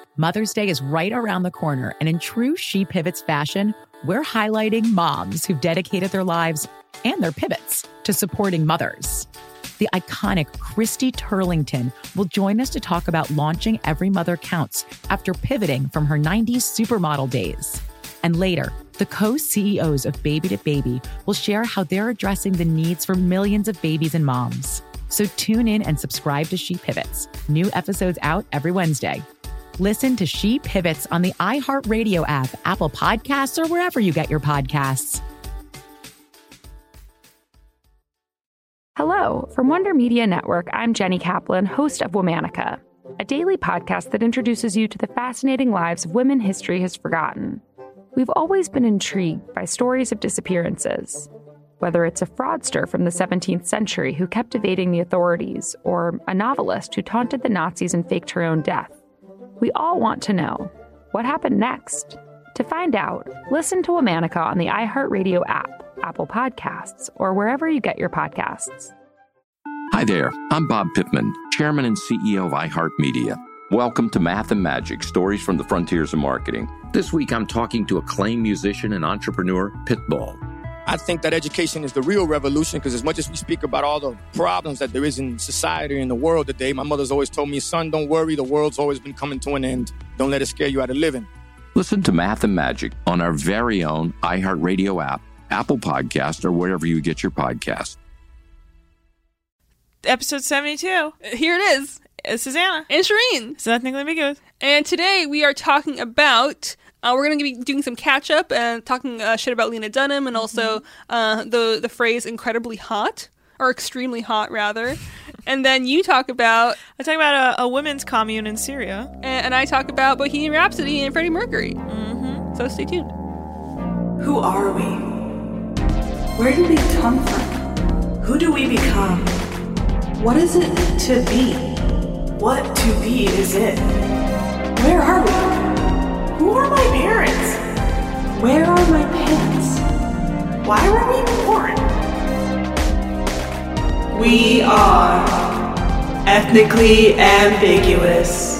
Mother's Day is right around the corner, and in true She Pivots fashion, we're highlighting moms who've dedicated their lives and their pivots to supporting mothers. The iconic Christy Turlington will join us to talk about launching Every Mother Counts after pivoting from her 90s supermodel days. And later, the co-CEOs of Baby to Baby will share how they're addressing the needs for millions of babies and moms. So tune in and subscribe to She Pivots. New episodes out every Wednesday. Listen to She Pivots on the iHeartRadio app, Apple Podcasts, or wherever you get your podcasts. Hello, from Wonder Media Network, I'm Jenny Kaplan, host of Womanica, a daily podcast that introduces you to the fascinating lives of women history has forgotten. We've always been intrigued by stories of disappearances, whether it's a fraudster from the 17th century who kept evading the authorities, or a novelist who taunted the Nazis and faked her own death. We all want to know, what happened next? To find out, listen to Womanica on the iHeartRadio app, Apple Podcasts, or wherever you get your podcasts. Hi there, I'm Bob Pittman, Chairman and CEO of iHeartMedia. Welcome to Math and Magic, Stories from the Frontiers of Marketing. This week I'm talking to acclaimed musician and entrepreneur, Pitbull. I think that education is the real revolution, because as much as we speak about all the problems that there is in society and the world today, my mother's always told me, son, don't worry, the world's always been coming to an end. Don't let it scare you out of living. Listen to Math and Magic on our very own iHeartRadio app, Apple Podcast, or wherever you get your podcast. Episode 72. Here it is. It's Susanna. And Shireen. So nothing let me go. And today we are talking about, we're going to be doing some catch up and talking shit about Lena Dunham, and also the phrase incredibly hot, or extremely hot rather. And then you talk about... I talk about a women's commune in Syria. And I talk about Bohemian Rhapsody and Freddie Mercury. So stay tuned. Who are we? Where did we come from? Who do we become? What is it to be? What to be is it? Where are we? Who are my parents? Where are my pants? Why were we born? We are ethnically ambiguous.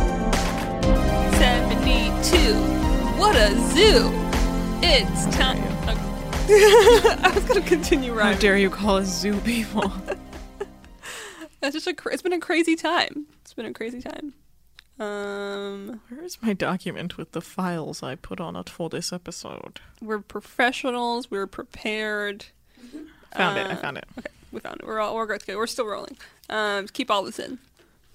72. What a zoo. It's time. I was going to continue rhyming. How dare you call us zoo people? It's just it's been a crazy time. It's been a crazy time. Where is my document with the files I put on it for this episode? We're professionals. We're prepared. I found it. Okay, we found it. We're good to go. We're still rolling. Keep all this in.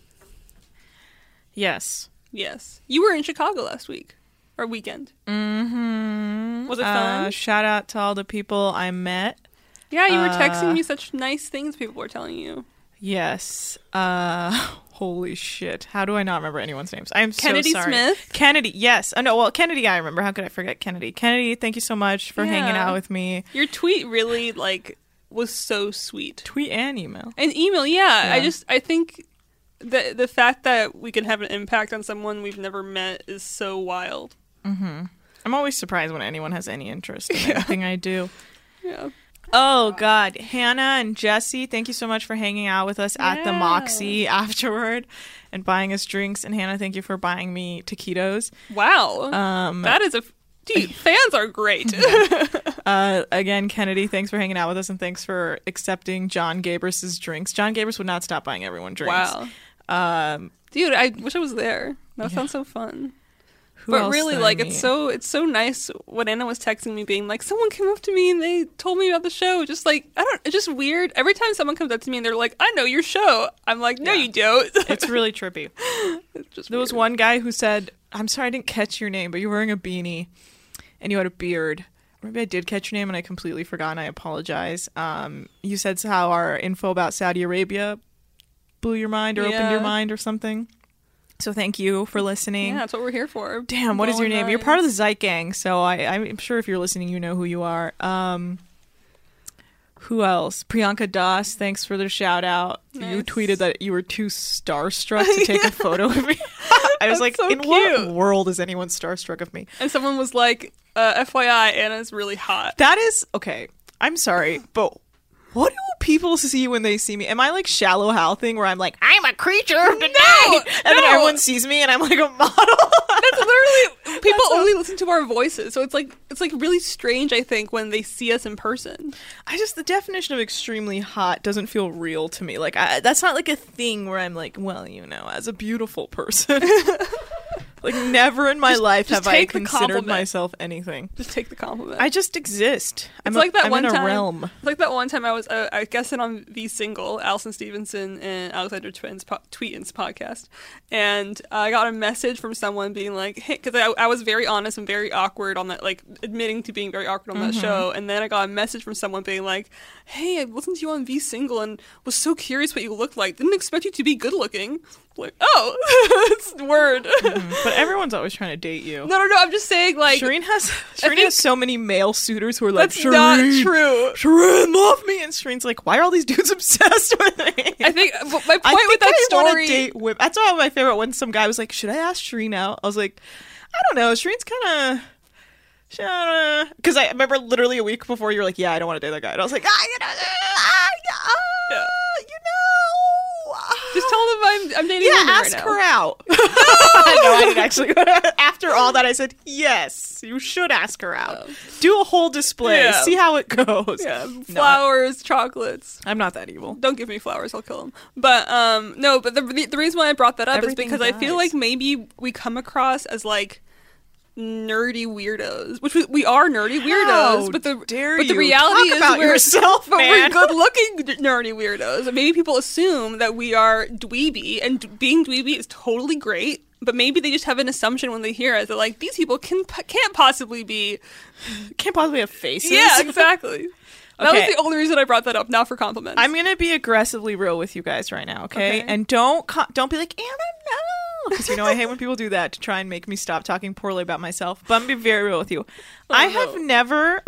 Yes. You were in Chicago last week. Or weekend. Mm-hmm. Was it fun? Shout out to all the people I met. Yeah, you were texting me such nice things people were telling you. Yes. Holy shit. How do I not remember anyone's names? I'm Kennedy so sorry. Smith? Kennedy, yes. Oh, no, well, Kennedy I remember. How could I forget Kennedy? Kennedy, thank you so much for hanging out with me. Your tweet really, was so sweet. Tweet and email. And email, yeah. I think the fact that we can have an impact on someone we've never met is so wild. Mm-hmm. I'm always surprised when anyone has any interest in anything I do. Yeah. Oh, God. Hannah and Jesse, thank you so much for hanging out with us at the Moxie afterward and buying us drinks. And Hannah, thank you for buying me taquitos. Wow. That is dude, fans are great. Again, Kennedy, thanks for hanging out with us, and thanks for accepting John Gabris' drinks. John Gabris would not stop buying everyone drinks. Wow. Dude, I wish I was there. That sounds so fun. Who but else really, it's so nice when Anna was texting me being like, someone came up to me and they told me about the show. Just it's just weird. Every time someone comes up to me and they're like, I know your show. I'm like, no, you don't. It's really trippy. There was one guy who said, I'm sorry I didn't catch your name, but you're wearing a beanie and you had a beard. Maybe I did catch your name and I completely forgot, and I apologize. You said how our info about Saudi Arabia blew your mind or opened your mind or something. So thank you for listening. Yeah, that's what we're here for. Damn, what is your name? You're part of the Zeit Gang, so I'm sure if you're listening, you know who you are. Who else? Priyanka Das, thanks for the shout out. Nice. You tweeted that you were too starstruck to take a photo of me. I was like, so in what world is anyone starstruck of me? And someone was like, FYI, Anna's really hot. That is, okay, I'm sorry, but what do people see when they see me? Am I like Shallow Hal thing where I'm like, I'm a creature of the night, and then everyone sees me and I'm like a model? That's literally people only listen to our voices, so it's like really strange. I think when they see us in person, the definition of extremely hot doesn't feel real to me. Like that's not like a thing where I'm like, well, as a beautiful person. Like, never in my life have I considered myself anything. Just take the compliment. I just exist. I'm in a realm. It's like that one time I was, I guessed on V Single, Allison Stevenson and Alexandra Tweetin's podcast, and I got a message from someone being like, hey, because I was very honest and very awkward on that, like, admitting to being very awkward on that show, and then I got a message from someone being like, hey, I listened to you on V Single and was so curious what you looked like. Didn't expect you to be good looking. Like, oh, it's word. But everyone's always trying to date you. No, I'm just saying, like, Shireen has so many male suitors who are like, that's not true. Shireen, love me, and Shireen's like, why are all these dudes obsessed with me? I think my point with that story. Date women. That's why my favorite when some guy was like, should I ask Shireen out? I was like, I don't know. Shireen's kind of. Because I remember literally a week before you were like, yeah, I don't want to date that guy. And I was like, just tell them I'm dating women right now. Ask her out. No, I didn't actually. After all that, I said, yes, you should ask her out. Do a whole display. Yeah. See how it goes. Yeah, flowers, chocolates. I'm not that evil. Don't give me flowers, I'll kill them. But no, but the reason why I brought that up is because I feel like maybe we come across as like nerdy weirdos, which we are nerdy weirdos, but the reality is we're good looking nerdy weirdos, and maybe people assume that we are dweeby, and being dweeby is totally great, but maybe they just have an assumption when they hear it that like these people can't possibly have faces. Yeah, exactly. That was the only reason I brought that up, not for compliments. I'm gonna be aggressively real with you guys right now, okay? And don't be like, Anna, no, because I hate when people do that to try and make me stop talking poorly about myself. But I'm gonna be very real with you. I have never,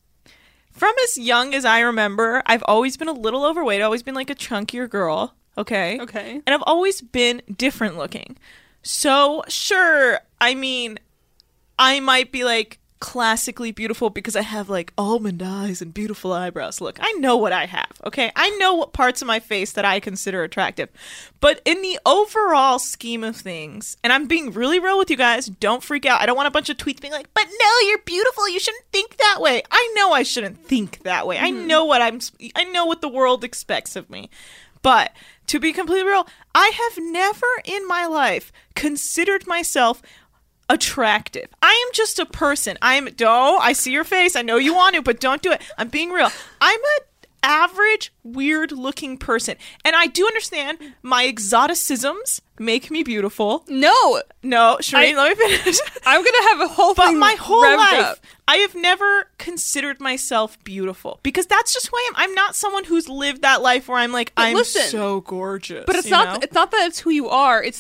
from as young as I remember, I've always been a little overweight. I've always been like a chunkier girl, okay? And I've always been different looking. So sure, I mean, I might be like classically beautiful because I have like almond eyes and beautiful eyebrows. Look, I know what I have, okay? I know what parts of my face that I consider attractive. But in the overall scheme of things, and I'm being really real with you guys, don't freak out. I don't want a bunch of tweets being like, but no, you're beautiful. You shouldn't think that way. I know I shouldn't think that way. I know what the world expects of me. But to be completely real, I have never in my life considered myself attractive. I am just a person. I see your face. I know you want to, but don't do it. I'm being real. I'm an average, weird looking person. And I do understand my exoticisms make me beautiful. No, Shireen, let me finish. I'm going to have a whole thing. But my whole life, up. I have never considered myself beautiful because that's just who I am. I'm not someone who's lived that life where I'm like, so gorgeous. But it's not that it's who you are. It's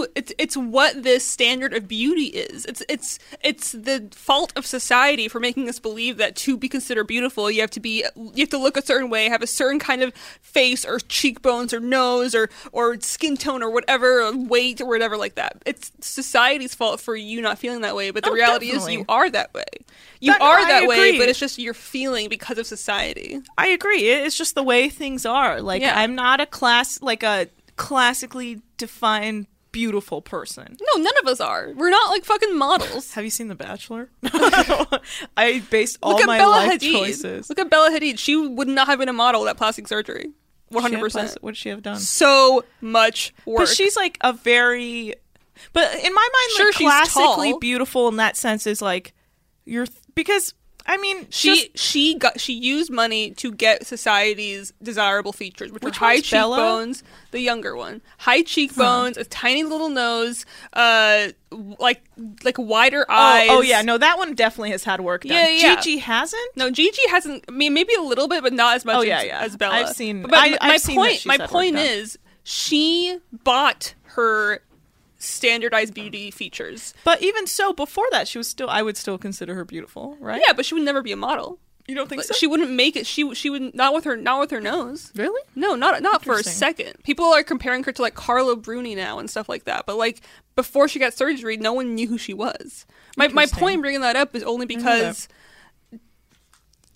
what this standard of beauty is. It's the fault of society for making us believe that to be considered beautiful, you have to look a certain way, have a certain kind of face or cheekbones or nose or skin tone or whatever, or weight or whatever like that. It's society's fault for you not feeling that way. But the reality is you are that way. You are that way, but it's just you're feeling because of society. I agree. It's just the way things are. Like, I'm not a classically defined beautiful person. No, none of us are. We're not like fucking models. Have you seen The Bachelor? I based all my life choices. Look at Bella Hadid. She would not have been a model without plastic surgery. 100%. What would she have done? So much work. But she's like a very... But in my mind, like, classically beautiful in that sense is like... because I mean, she used money to get society's desirable features, which are high cheekbones. Bella? The younger one, high cheekbones, a tiny little nose, like wider eyes. Oh yeah, no, that one definitely has had work done. Yeah. Gigi hasn't. No, Gigi hasn't. I mean, maybe a little bit, but not as much as Bella. I've seen. But my point is, she bought her standardized beauty features. But even so, before that, I would still consider her beautiful, right? Yeah, but she would never be a model. You don't think so? She wouldn't make it. She would not with her nose. Really? No, not for a second. People are comparing her to like Carla Bruni now and stuff like that. But like before she got surgery, no one knew who she was. My point in bringing that up is only because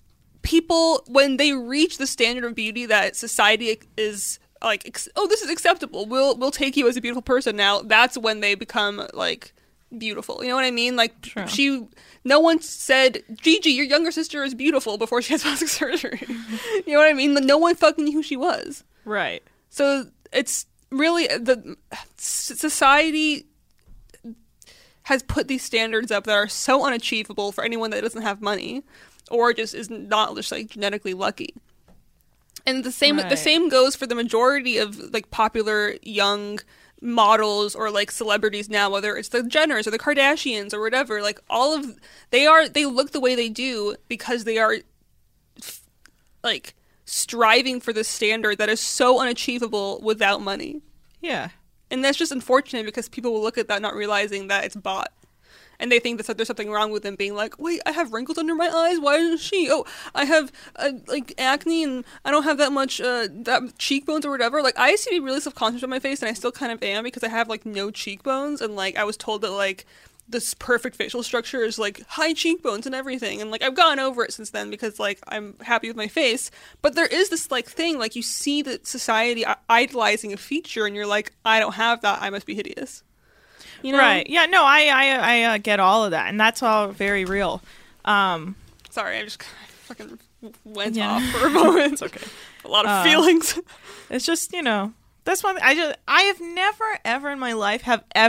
people, when they reach the standard of beauty that society is like, this is acceptable, we'll take you as a beautiful person now, that's when they become like beautiful. You know what I mean? Like, no one said, Gigi, your younger sister is beautiful before she has plastic surgery. You know what I mean? No one fucking knew who she was. Right. So it's really, the society has put these standards up that are so unachievable for anyone that doesn't have money or just is not just like genetically lucky. And the same goes for the majority of like popular young models or like celebrities now, whether it's the Jenners or the Kardashians or whatever. Like they look the way they do because they are like striving for this standard that is so unachievable without money. Yeah. And that's just unfortunate because people will look at that not realizing that it's bought. And they think that there's something wrong with them being like, wait, I have wrinkles under my eyes? Why doesn't she? Oh, I have like acne and I don't have that much that cheekbones or whatever. Like, I used to be really self-conscious of my face, and I still kind of am because I have like no cheekbones. And like I was told that like this perfect facial structure is like high cheekbones and everything. And like I've gotten over it since then because like I'm happy with my face. But there is this like thing, like you see that society idolizing a feature and you're like, I don't have that, I must be hideous. You know? Right. Yeah, no, I get all of that, and that's all very real. Sorry, I just fucking went off for a moment. It's okay. A lot of feelings. It's just, that's one thing. I have never, ever in my life I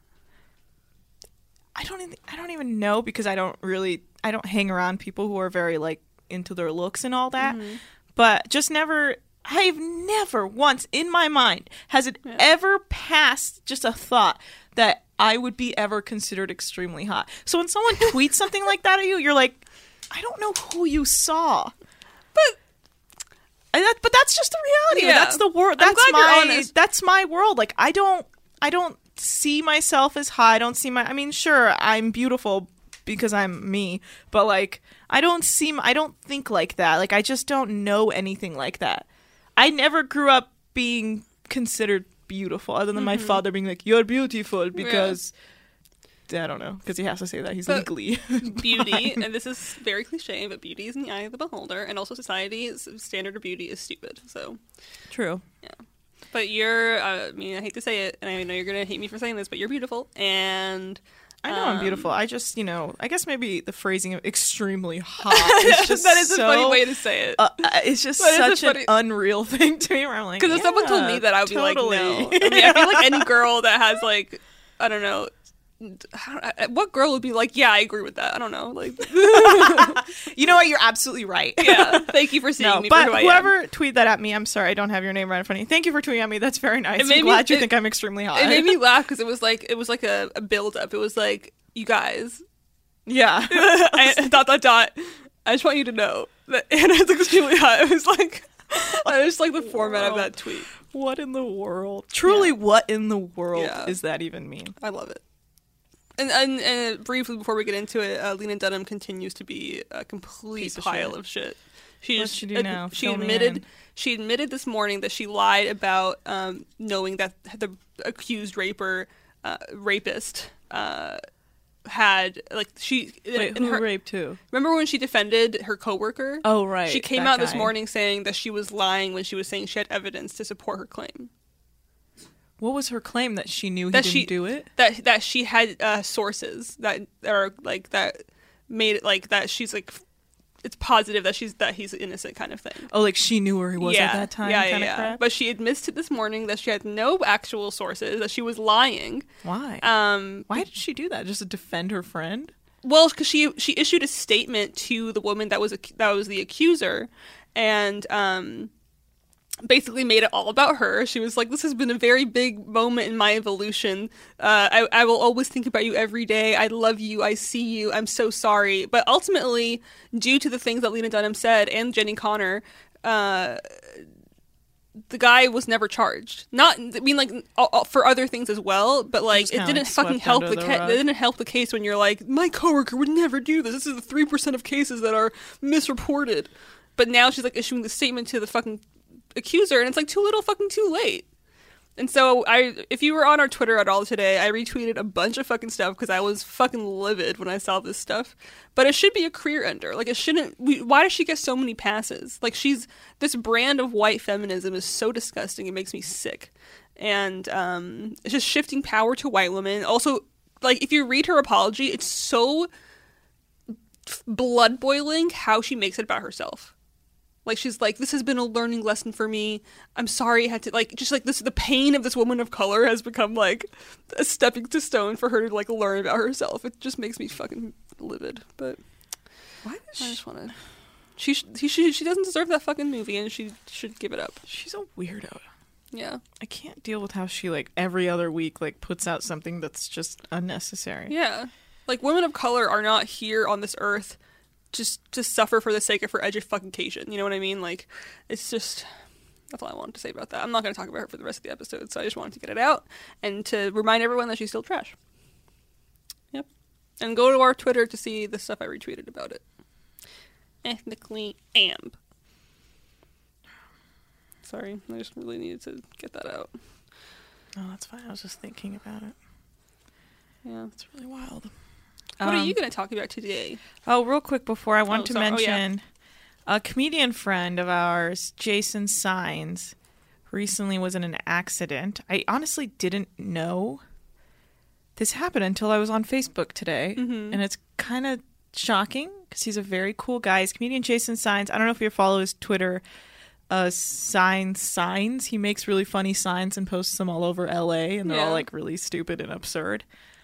don't even know, because I don't hang around people who are very, like, into their looks and all that. Mm-hmm. But I've never once in my mind has it ever passed just a thought that I would be ever considered extremely hot. So when someone tweets something like that at you, you're like, I don't know who you saw. But that's just the reality. Yeah. That's the world. That's my world. Like, I don't see myself as hot. I don't see sure, I'm beautiful because I'm me, but like I don't think like that. Like, I just don't know anything like that. I never grew up being considered beautiful, other than my father being like, you're beautiful, because I don't know, because he has to say that. He's legally beauty, and this is very cliche, but beauty is in the eye of the beholder, and also society's standard of beauty is stupid. So true. Yeah. But you're, I hate to say it, and I know you're gonna hate me for saying this, but you're beautiful, and I know I'm beautiful. I just, I guess maybe the phrasing of extremely hot is just that is a funny way to say it. It's just such an unreal thing to me, where I'm like, because if someone told me that, I would be like, no. I feel like any girl that has like, I don't know, what girl would be like, yeah, I agree with that. I don't know. Like, you know what? You're absolutely right. Yeah. Thank you for seeing me. But for who whoever tweeted that at me, I'm sorry, I don't have your name right in front of me. Thank you for tweeting at me. That's very nice. I'm glad you think I'm extremely hot. It made me laugh because it was like a build up. It was like, you guys. Yeah. I. I just want you to know that Anna's extremely hot. It was like, I just like the format of that tweet. What in the world? Truly, what in the world does that even mean? I love it. And briefly before we get into it, Lena Dunham continues to be a complete pile of shit. What's she do now? She admitted this morning that she lied about knowing that the accused rapist had like she. Wait, who raped who? Remember when she defended her coworker? Oh, right. She came out this morning saying that she was lying when she was saying she had evidence to support her claim. What was her claim? That she knew he didn't do it? That she had sources that are like that made it like that she's like it's positive that he's innocent kind of thing. Oh, like she knew where he was at that time? Yeah. Crap? But she admits to this morning that she had no actual sources, that she was lying. Why? Why did she do that? Just to defend her friend? Well, because she issued a statement to the woman that was the accuser, and basically made it all about her. She was like, this has been a very big moment in my evolution. I will always think about you every day. I love you. I see you. I'm so sorry. But ultimately, due to the things that Lena Dunham said and Jenny Connor, the guy was never charged. For other things as well, but like it didn't fucking help it didn't help the case when you're like, my coworker would never do this. This is the 3% of cases that are misreported. But now she's like issuing the statement to the fucking accuser, and it's like too little fucking too late. And so if you were on our Twitter at all today, I retweeted a bunch of fucking stuff because I was fucking livid when I saw this stuff. But it should be a career ender. Like, it shouldn't. Why does she get so many passes? Like, this brand of white feminism is so disgusting. It makes me sick. And it's just shifting power to white women. Also, like, if you read her apology, it's so blood boiling how she makes it about herself. Like, she's like, this has been a learning lesson for me. I'm sorry I had to, like, just like this, the pain of this woman of color has become like a stepping stone for her to like learn about herself. It just makes me fucking livid. But why does I just want to. She doesn't deserve that fucking movie, and she should give it up. She's a weirdo. Yeah, I can't deal with how she like every other week like puts out something that's just unnecessary. Yeah, like women of color are not here on this earth just to suffer for the sake of her education. You know what I mean? Like, it's just, that's all I wanted to say about that. I'm not going to talk about her for the rest of the episode, so I just wanted to get it out and to remind everyone that she's still trash. Yep. And go to our Twitter to see the stuff I retweeted about it. Ethnically Amp. Sorry, I just really needed to get that out. Oh, that's fine. I was just thinking about it. Yeah. It's really wild. What are you going to talk about today? Oh, real quick before, I want to mention a comedian friend of ours, Jason Signs, recently was in an accident. I honestly didn't know this happened until I was on Facebook today. Mm-hmm. And it's kind of shocking because he's a very cool guy. He's comedian Jason Signs. I don't know if you follow his Twitter, Signs. He makes really funny signs and posts them all over LA, and they're all like really stupid and absurd.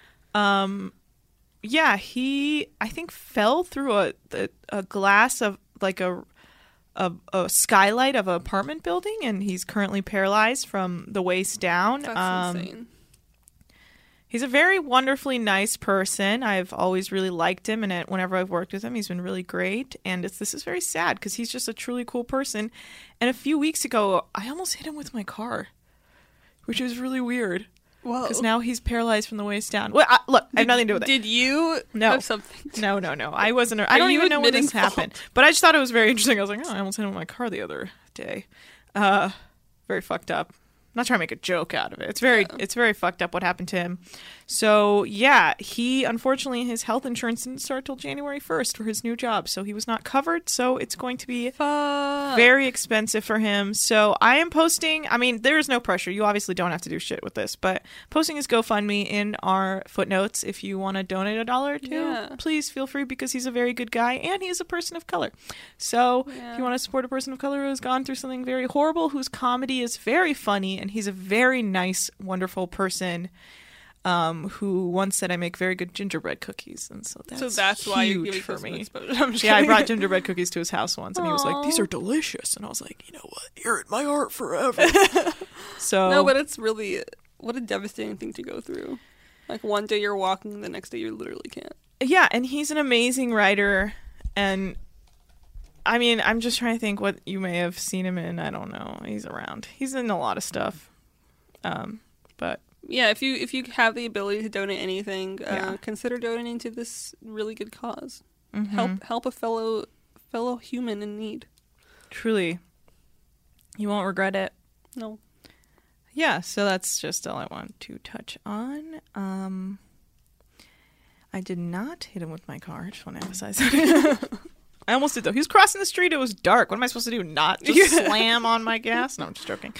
Yeah, he, I think, fell through a glass of, like, a skylight of an apartment building, and he's currently paralyzed from the waist down. That's insane. He's a very wonderfully nice person. I've always really liked him, and whenever I've worked with him, he's been really great. And this is very sad, because he's just a truly cool person. And a few weeks ago, I almost hit him with my car, which is really weird. Because now he's paralyzed from the waist down. Well, look, I have nothing to do with it. Did you have something? No. I wasn't. I don't even know when this happened. But I just thought it was very interesting. I was like, I almost hit him with my car the other day. Very fucked up. I'm not trying to make a joke out of it. It's very fucked up what happened to him. So, yeah, unfortunately, his health insurance didn't start till January 1st for his new job. So he was not covered. So it's going to be very expensive for him. So I am posting, I mean, there is no pressure. You obviously don't have to do shit with this. But posting his GoFundMe in our footnotes. If you want to donate $1 or $2, please feel free, because he's a very good guy and he is a person of color. So if you want to support a person of color who has gone through something very horrible, whose comedy is very funny, and he's a very nice, wonderful person, who once said I make very good gingerbread cookies, and so that's why you're huge for me. Yeah, I brought gingerbread cookies to his house once, and he was like, "These are delicious," and I was like, "You know what? You're in my heart forever." So no, but it's really, what a devastating thing to go through. Like, one day you're walking, the next day you literally can't. Yeah, and he's an amazing writer, and I mean, I'm just trying to think what you may have seen him in. I don't know. He's around. He's in a lot of stuff, but. Yeah, if you have the ability to donate anything, consider donating to this really good cause. Mm-hmm. Help a fellow human in need. Truly, you won't regret it. No. Yeah, so that's just all I want to touch on. I did not hit him with my car. I just want to emphasize that. I almost did, though. He was crossing the street. It was dark. What am I supposed to do? Not just slam on my gas? No, I'm just joking.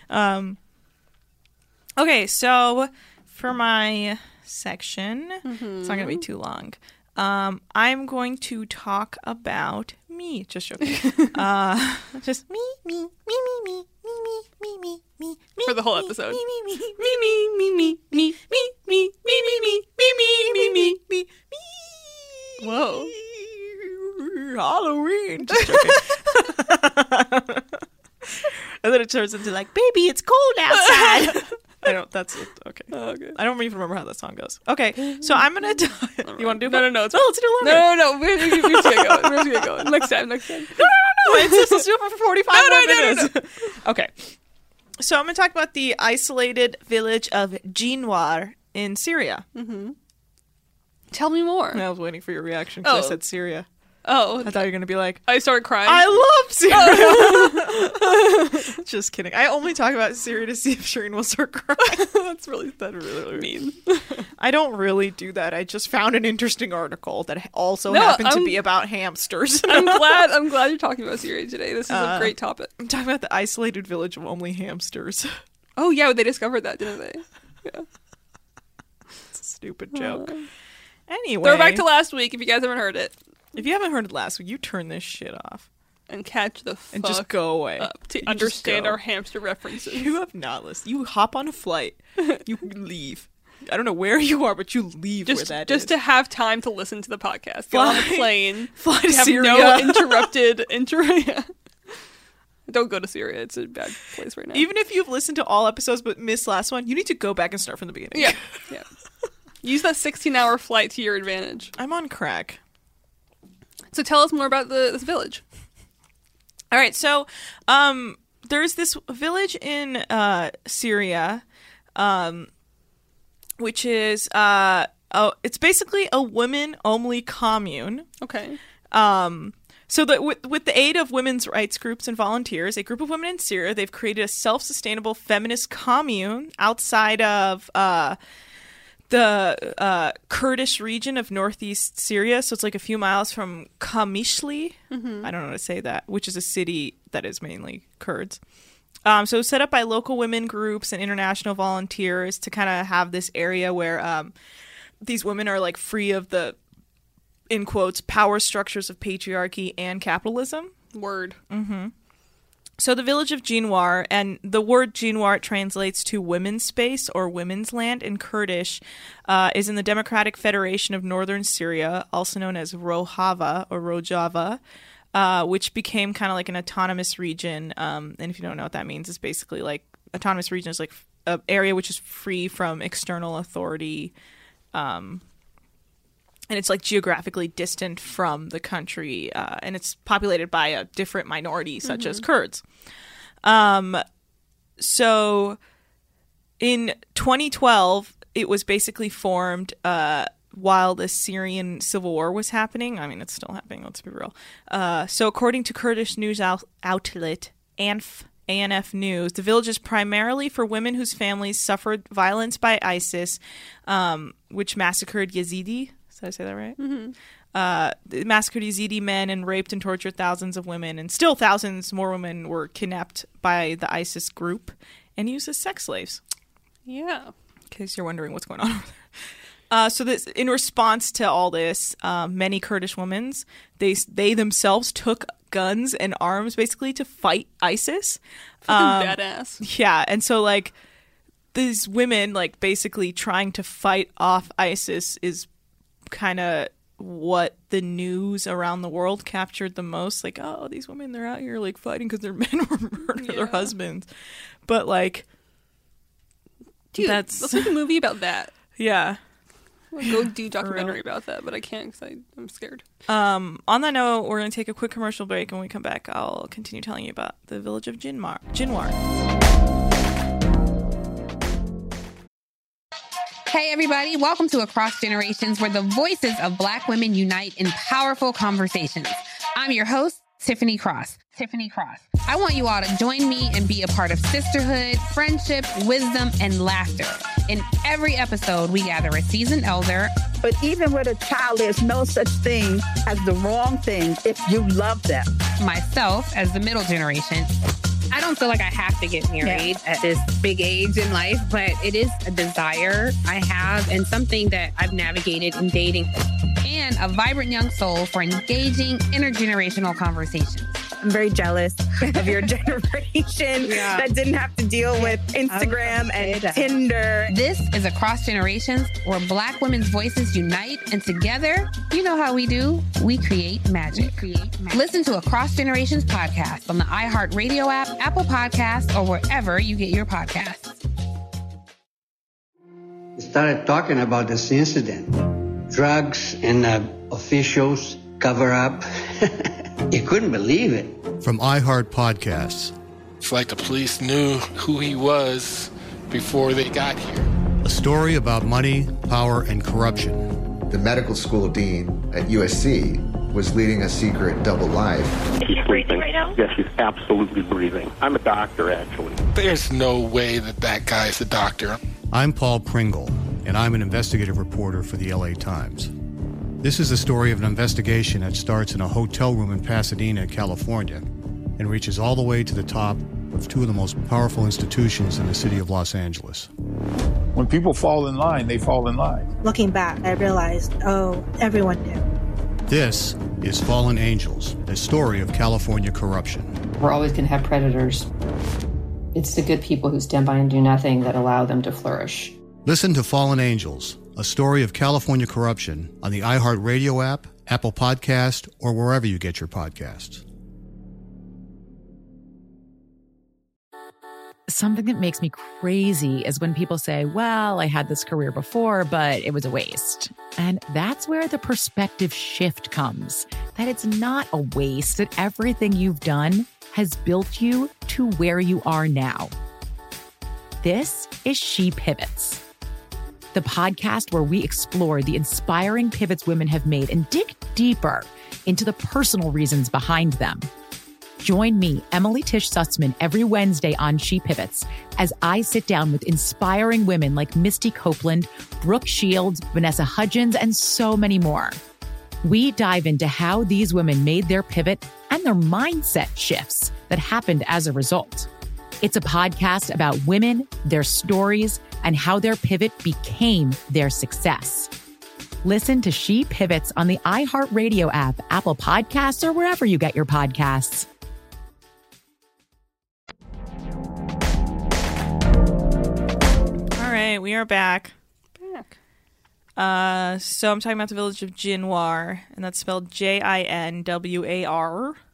Okay, so for my section, it's not going to be too long. I'm going to talk about me. Just joking. Just me. For the whole episode. Me. Whoa. Halloween. Just joking. And then it turns into like, baby, it's cold outside. That's it. Okay. Oh, okay. I don't even remember how that song goes. Okay, so I'm going to... You want to do it? No. Let's do it longer. No. We should get going. Next time. No. Let's do it for 45 more minutes. No. Okay. So I'm going to talk about the isolated village of Jinwar in Syria. Mm-hmm. Tell me more. I was waiting for your reaction because I said Syria. Oh. I thought you were going to be like, I started crying. I love Syria. Just kidding. I only talk about Syria to see if Shireen will start crying. That's really mean. I don't really do that. I just found an interesting article that also happened to be about hamsters. I'm glad you're talking about Syria today. This is a great topic. I'm talking about the isolated village of only hamsters. Oh, yeah. They discovered that, didn't they? Yeah. It's a stupid joke. Anyway. Throw back to last week if you guys haven't heard it. If you haven't heard it last week, you turn this shit off. And catch the fuck and just go away up to understand our hamster references. You have not listened. You hop on a flight. You leave. I don't know where you are, but you leave where that is. Just to have time to listen to the podcast. Get on the plane. Fly to have Syria. No interrupted Don't go to Syria. It's a bad place right now. Even if you've listened to all episodes but missed last one, you need to go back and start from the beginning. Yeah. Use that 16-hour flight to your advantage. I'm on crack. So tell us more about this village. All right, so there's this village in Syria, which is it's basically a women-only commune. Okay. So that with the aid of women's rights groups and volunteers, a group of women in Syria, they've created a self-sustainable feminist commune outside of the Kurdish region of northeast Syria. So it's like a few miles from Kamishli. Mm-hmm. I don't know how to say that, which is a city that is mainly Kurds. So set up by local women groups and international volunteers to kind of have this area where these women are like free of the, in quotes, power structures of patriarchy and capitalism. Word. Mm-hmm. So the village of Jinwar, and the word Jinwar translates to women's space or women's land in Kurdish, is in the Democratic Federation of Northern Syria, also known as Rojava or Rojava, which became kind of like an autonomous region. And if you don't know what that means, it's basically like autonomous region is like an area which is free from external authority, and it's like geographically distant from the country, and it's populated by a different minority such as Kurds. So in 2012, it was basically formed while the Syrian civil war was happening. I mean, it's still happening, let's be real. So according to Kurdish news outlet ANF News, the village is primarily for women whose families suffered violence by ISIS, which massacred Yazidi. Did I say that right? Mm-hmm. It massacred Yazidi men and raped and tortured thousands of women, and still thousands more women were kidnapped by the ISIS group and used as sex slaves. Yeah. In case you're wondering what's going on over there. So this, in response to all this, many Kurdish women, they themselves took guns and arms basically to fight ISIS. Badass. Yeah, and so like these women like basically trying to fight off ISIS is kind of what the news around the world captured the most. Like, oh, these women, they're out here like fighting because their men were murdering their husbands. But like, dude, let's make a movie about that. Yeah. Go do a documentary about that, but I can't because I'm scared. On that note, we're going to take a quick commercial break, and when we come back, I'll continue telling you about the village of Jinwar. Hey everybody, welcome to Across Generations, where the voices of Black women unite in powerful conversations. I'm your host, Tiffany Cross. I want you all to join me and be a part of sisterhood, friendship, wisdom, and laughter. In every episode, we gather a seasoned elder. But even with a child, there's no such thing as the wrong thing if you love them. Myself, as the middle generation. I don't feel like I have to get married at this big age in life, but it is a desire I have and something that I've navigated in dating. And a vibrant young soul for engaging intergenerational conversations. I'm very jealous of your generation that didn't have to deal with Instagram and Tinder. This is Across Generations, where Black women's voices unite, and together, you know how we do, we create magic. Listen to Across Generations podcast on the iHeartRadio app, Apple Podcasts, or wherever you get your podcasts. We started talking about this incident. Drugs and officials cover up. You couldn't believe it. From iHeart Podcasts. It's like the police knew who he was before they got here. A story about money, power, and corruption. The medical school dean at USC was leading a secret double life. She's sleeping right now? Yes, she's absolutely breathing. I'm a doctor, actually. There's no way that guy is a doctor. I'm Paul Pringle, and I'm an investigative reporter for the LA Times. This is the story of an investigation that starts in a hotel room in Pasadena, California, and reaches all the way to the top of two of the most powerful institutions in the city of Los Angeles. When people fall in line, they fall in line. Looking back, I realized, everyone knew. This is Fallen Angels, a story of California corruption. We're always going to have predators. It's the good people who stand by and do nothing that allow them to flourish. Listen to Fallen Angels, a story of California corruption on the iHeartRadio app, Apple Podcast, or wherever you get your podcasts. Something that makes me crazy is when people say, well, I had this career before, but it was a waste. And that's where the perspective shift comes, that it's not a waste, that everything you've done has built you to where you are now. This is She Pivots, the podcast where we explore the inspiring pivots women have made and dig deeper into the personal reasons behind them. Join me, Emily Tish Sussman, every Wednesday on She Pivots as I sit down with inspiring women like Misty Copeland, Brooke Shields, Vanessa Hudgens, and so many more. We dive into how these women made their pivot and their mindset shifts that happened as a result. It's a podcast about women, their stories, and how their pivot became their success. Listen to She Pivots on the iHeartRadio app, Apple Podcasts, or wherever you get your podcasts. All right, we are back. So I'm talking about the village of Jinwar, and that's spelled Jinwar.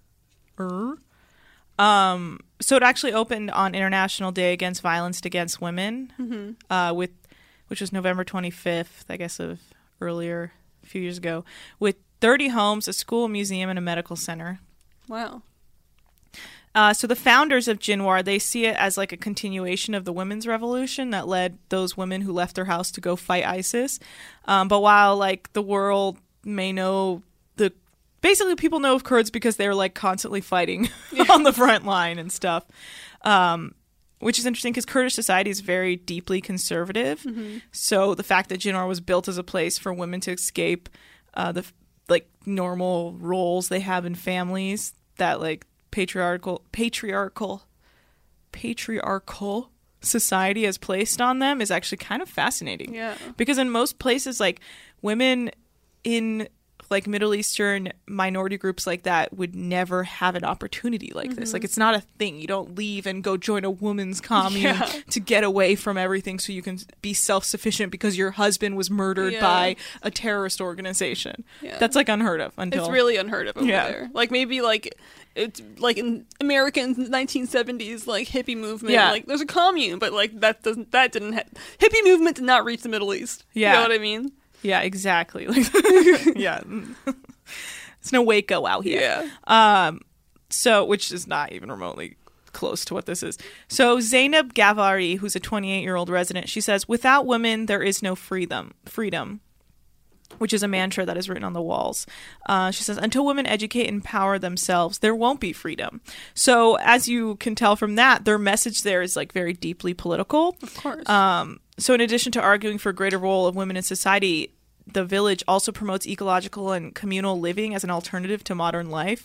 So it actually opened on International Day Against Violence Against Women, which was November 25th, I guess, of earlier, a few years ago, with 30 homes, a school, a museum, and a medical center. Wow. So the founders of Jinwar, they see it as like a continuation of the women's revolution that led those women who left their house to go fight ISIS. But while like the world may know basically people know of Kurds because they're like constantly fighting on the front line and stuff, which is interesting because Kurdish society is very deeply conservative. So the fact that Jinwar was built as a place for women to escape the like normal roles they have in families that like patriarchal society has placed on them is actually kind of fascinating. Yeah. Because in most places, like women in like Middle Eastern minority groups like that would never have an opportunity like this. Like it's not a thing. You don't leave and go join a woman's commune to get away from everything so you can be self-sufficient because your husband was murdered by a terrorist organization. Yeah. That's like unheard of until... It's really unheard of over there. Like maybe like it's like in America in the 1970s, like hippie movement, like there's a commune, but like hippie movement did not reach the Middle East. You know what I mean? Yeah, exactly. Like, yeah, it's no Waco out here. Yeah. So, which is not even remotely close to what this is. So, Zainab Gavari, who's a 28-year-old resident, she says, "Without women, there is no freedom," which is a mantra that is written on the walls. She says, "Until women educate and empower themselves, there won't be freedom." So, as you can tell from that, their message there is like very deeply political. Of course. So in addition to arguing for a greater role of women in society, the village also promotes ecological and communal living as an alternative to modern life.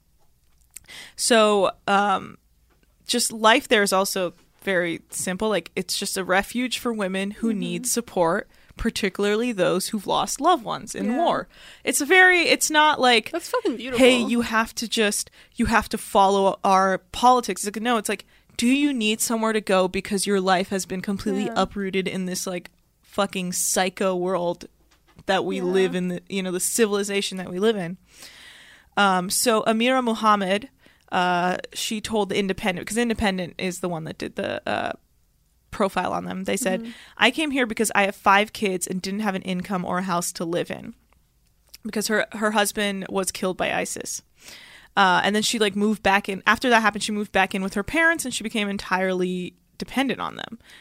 So just life there is also very simple. Like it's just a refuge for women who need support, particularly those who've lost loved ones in war. It's not like, that's fucking beautiful. Hey, you have to follow our politics. It's like, no, it's like, do you need somewhere to go because your life has been completely uprooted in this like fucking psycho world that we live in, the civilization that we live in? So Amira Muhammad, she told The Independent, because Independent is the one that did the profile on them. They said, "I came here because I have 5 kids and didn't have an income or a house to live in because her husband was killed by ISIS." And then she like moved back in. After that happened, she moved back in with her parents and she became entirely dependent on them.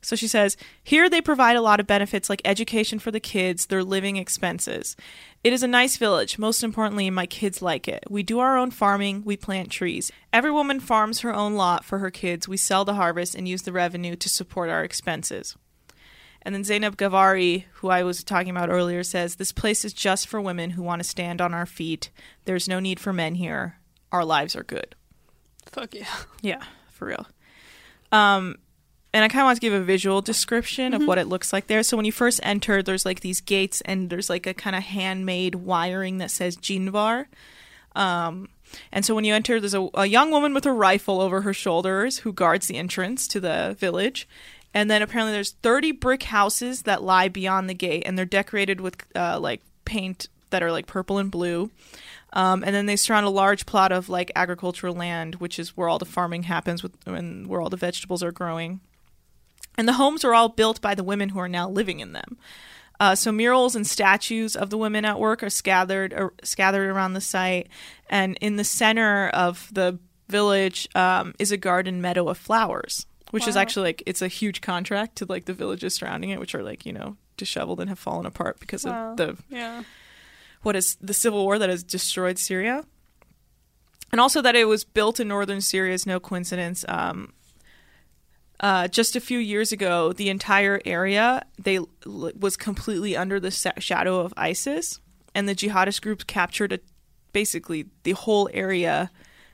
So she says, here they provide a lot of benefits like education for the kids, their living expenses. It is a nice village. Most importantly, my kids like it. We do our own farming. We plant trees. Every woman farms her own lot for her kids. We sell the harvest and use the revenue to support our expenses. And then Zainab Gavari, who I was talking about earlier, says, this place is just for women who want to stand on our feet. There's no need for men here. Our lives are good. Fuck yeah. Yeah, for real. And I kind of want to give a visual description of what it looks like there. So when you first enter, there's like these gates and there's like a kind of handmade wiring that says Jinvar. And so when you enter, there's a young woman with a rifle over her shoulders who guards the entrance to the village. And then apparently there's 30 brick houses that lie beyond the gate, and they're decorated with like paint that are like purple and blue. And then they surround a large plot of like agricultural land, which is where all the farming happens and where all the vegetables are growing. And the homes are all built by the women who are now living in them. So murals and statues of the women at work are scattered around the site. And in the center of the village is a garden meadow of flowers, which is actually like, it's a huge contrast to like the villages surrounding it, which are like, you know, disheveled and have fallen apart because of what is the civil war that has destroyed Syria. And also that it was built in northern Syria is no coincidence. Just a few years ago, the entire area was completely under the shadow of ISIS, and the jihadist groups captured basically the whole area,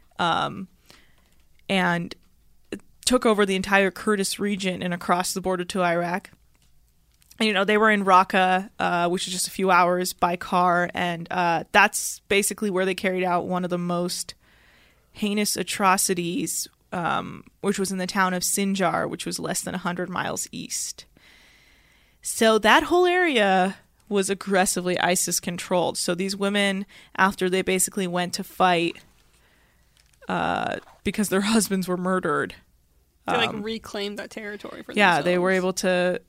and took over the entire Kurdish region and across the border to Iraq. And, you know, they were in Raqqa, which is just a few hours by car, and that's basically where they carried out one of the most heinous atrocities, which was in the town of Sinjar, which was less than 100 miles east. So that whole area was aggressively ISIS controlled. So these women, after they basically went to fight because their husbands were murdered, they reclaimed that territory for themselves. Yeah, they were able to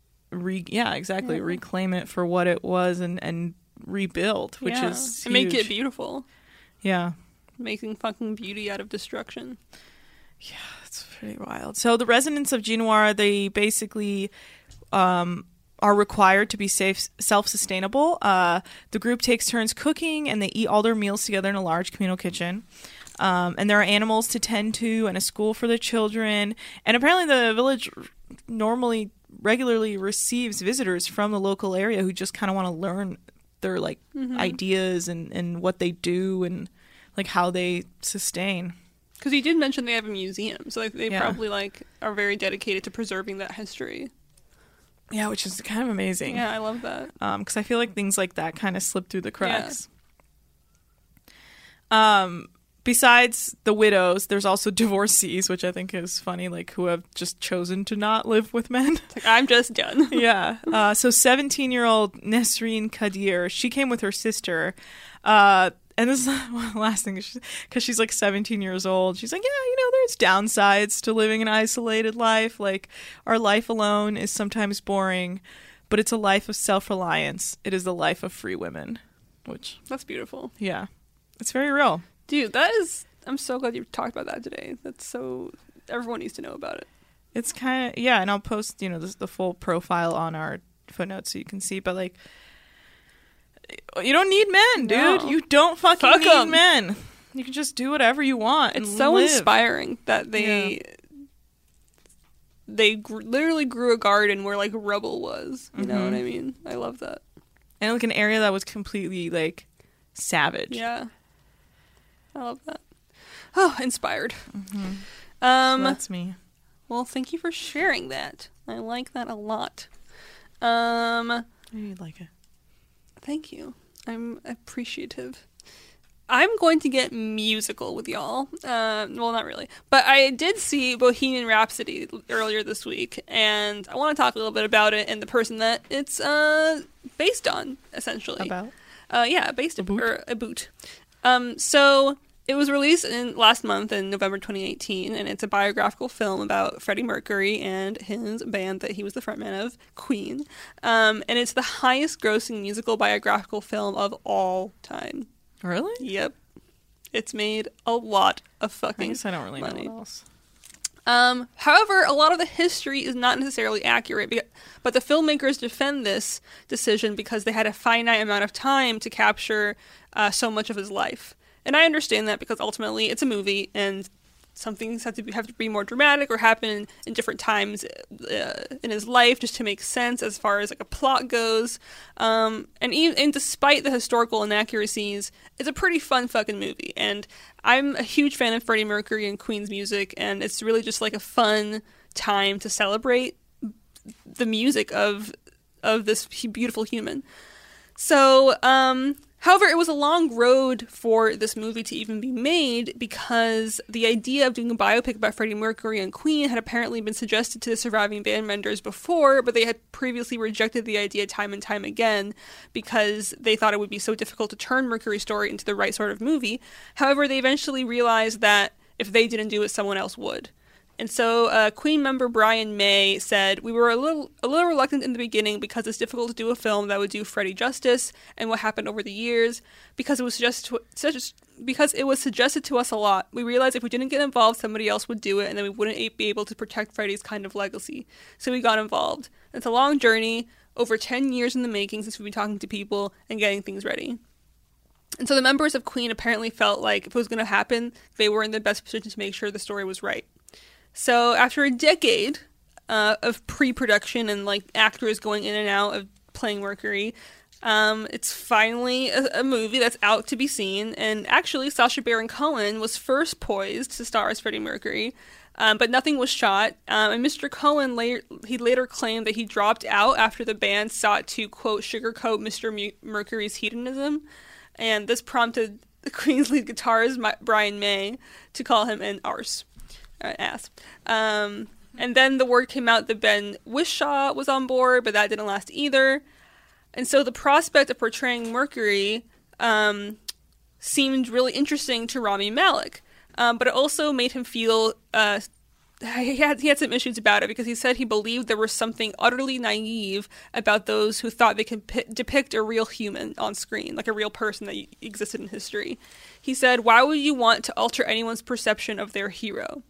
reclaim it for what it was and rebuild, which is huge. And make it beautiful. Yeah. Making fucking beauty out of destruction. Yeah, it's pretty wild. So the residents of Jinwar, they basically are required to be self-sustainable. The group takes turns cooking, and they eat all their meals together in a large communal kitchen. And there are animals to tend to and a school for the children. And apparently the village regularly receives visitors from the local area who just kind of want to learn their like ideas and what they do and like how they sustain. Because you did mention they have a museum, so they probably like are very dedicated to preserving that history. Yeah, which is kind of amazing. Yeah, I love that. Because I feel like things like that kind of slip through the cracks. Besides the widows, there's also divorcees, which I think is funny, like who have just chosen to not live with men. It's like, I'm just done. Yeah. So 17-year-old Nesreen Kadir, she came with her sister. And this is one last thing, because she's like 17 years old. She's like, yeah, you know, there's downsides to living an isolated life. Like, our life alone is sometimes boring, but it's a life of self-reliance. It is the life of free women. That's beautiful. Yeah. It's very real. Dude, I'm so glad you talked about that today. Everyone needs to know about it. It's kind of, yeah, and I'll post, you know, the full profile on our footnotes so you can see, but like, you don't need men, dude. No. You don't fucking need men. You can just do whatever you want. It's so inspiring that they literally grew a garden where like rubble was. You know what I mean? I love that. And like an area that was completely like savage. Yeah, I love that. Oh, inspired. So that's me. Well, thank you for sharing that. I like that a lot. You'd like it. Thank you. I'm appreciative. I'm going to get musical with y'all. Well, not really. But I did see Bohemian Rhapsody earlier this week, and I want to talk a little bit about it and the person that it's based on, essentially. About? Based on a boot. So it was released last month in November 2018, and it's a biographical film about Freddie Mercury and his band that he was the frontman of, Queen. And it's the highest grossing musical biographical film of all time. Really? Yep. It's made a lot of fucking I guess I don't really money. know what else. However, a lot of the history is not necessarily accurate, but the filmmakers defend this decision because they had a finite amount of time to capture so much of his life. And I understand that because ultimately it's a movie and some things have to be more dramatic or happen in different times in his life just to make sense as far as like a plot goes. And despite the historical inaccuracies, it's a pretty fun fucking movie. And I'm a huge fan of Freddie Mercury and Queen's music, and it's really just like a fun time to celebrate the music of this beautiful human. So, however, it was a long road for this movie to even be made because the idea of doing a biopic about Freddie Mercury and Queen had apparently been suggested to the surviving band members before, but they had previously rejected the idea time and time again because they thought it would be so difficult to turn Mercury's story into the right sort of movie. However, they eventually realized that if they didn't do it, someone else would. And so Queen member Brian May said, "We were a little reluctant in the beginning because it's difficult to do a film that would do Freddie justice and what happened over the years. Because it was suggested to us a lot. We realized if we didn't get involved, somebody else would do it, and then we wouldn't be able to protect Freddie's kind of legacy. So we got involved. It's a long journey, over 10 years in the making since we've been talking to people and getting things ready." And so the members of Queen apparently felt like if it was going to happen, they were in the best position to make sure the story was right. So after a decade of pre-production and like actors going in and out of playing Mercury, it's finally a movie that's out to be seen. And actually, Sacha Baron Cohen was first poised to star as Freddie Mercury, but nothing was shot. And Mr. Cohen later claimed that he dropped out after the band sought to, quote, sugarcoat Mr. Mercury's hedonism. And this prompted the Queen's lead guitarist, Brian May, to call him an arse. Ass. And then the word came out that Ben Whishaw was on board, but that didn't last either. And so the prospect of portraying Mercury seemed really interesting to Rami Malek, but it also made him feel he had some issues about it because he said he believed there was something utterly naive about those who thought they could depict a real human on screen, like a real person that existed in history. He said, "Why would you want to alter anyone's perception of their hero?"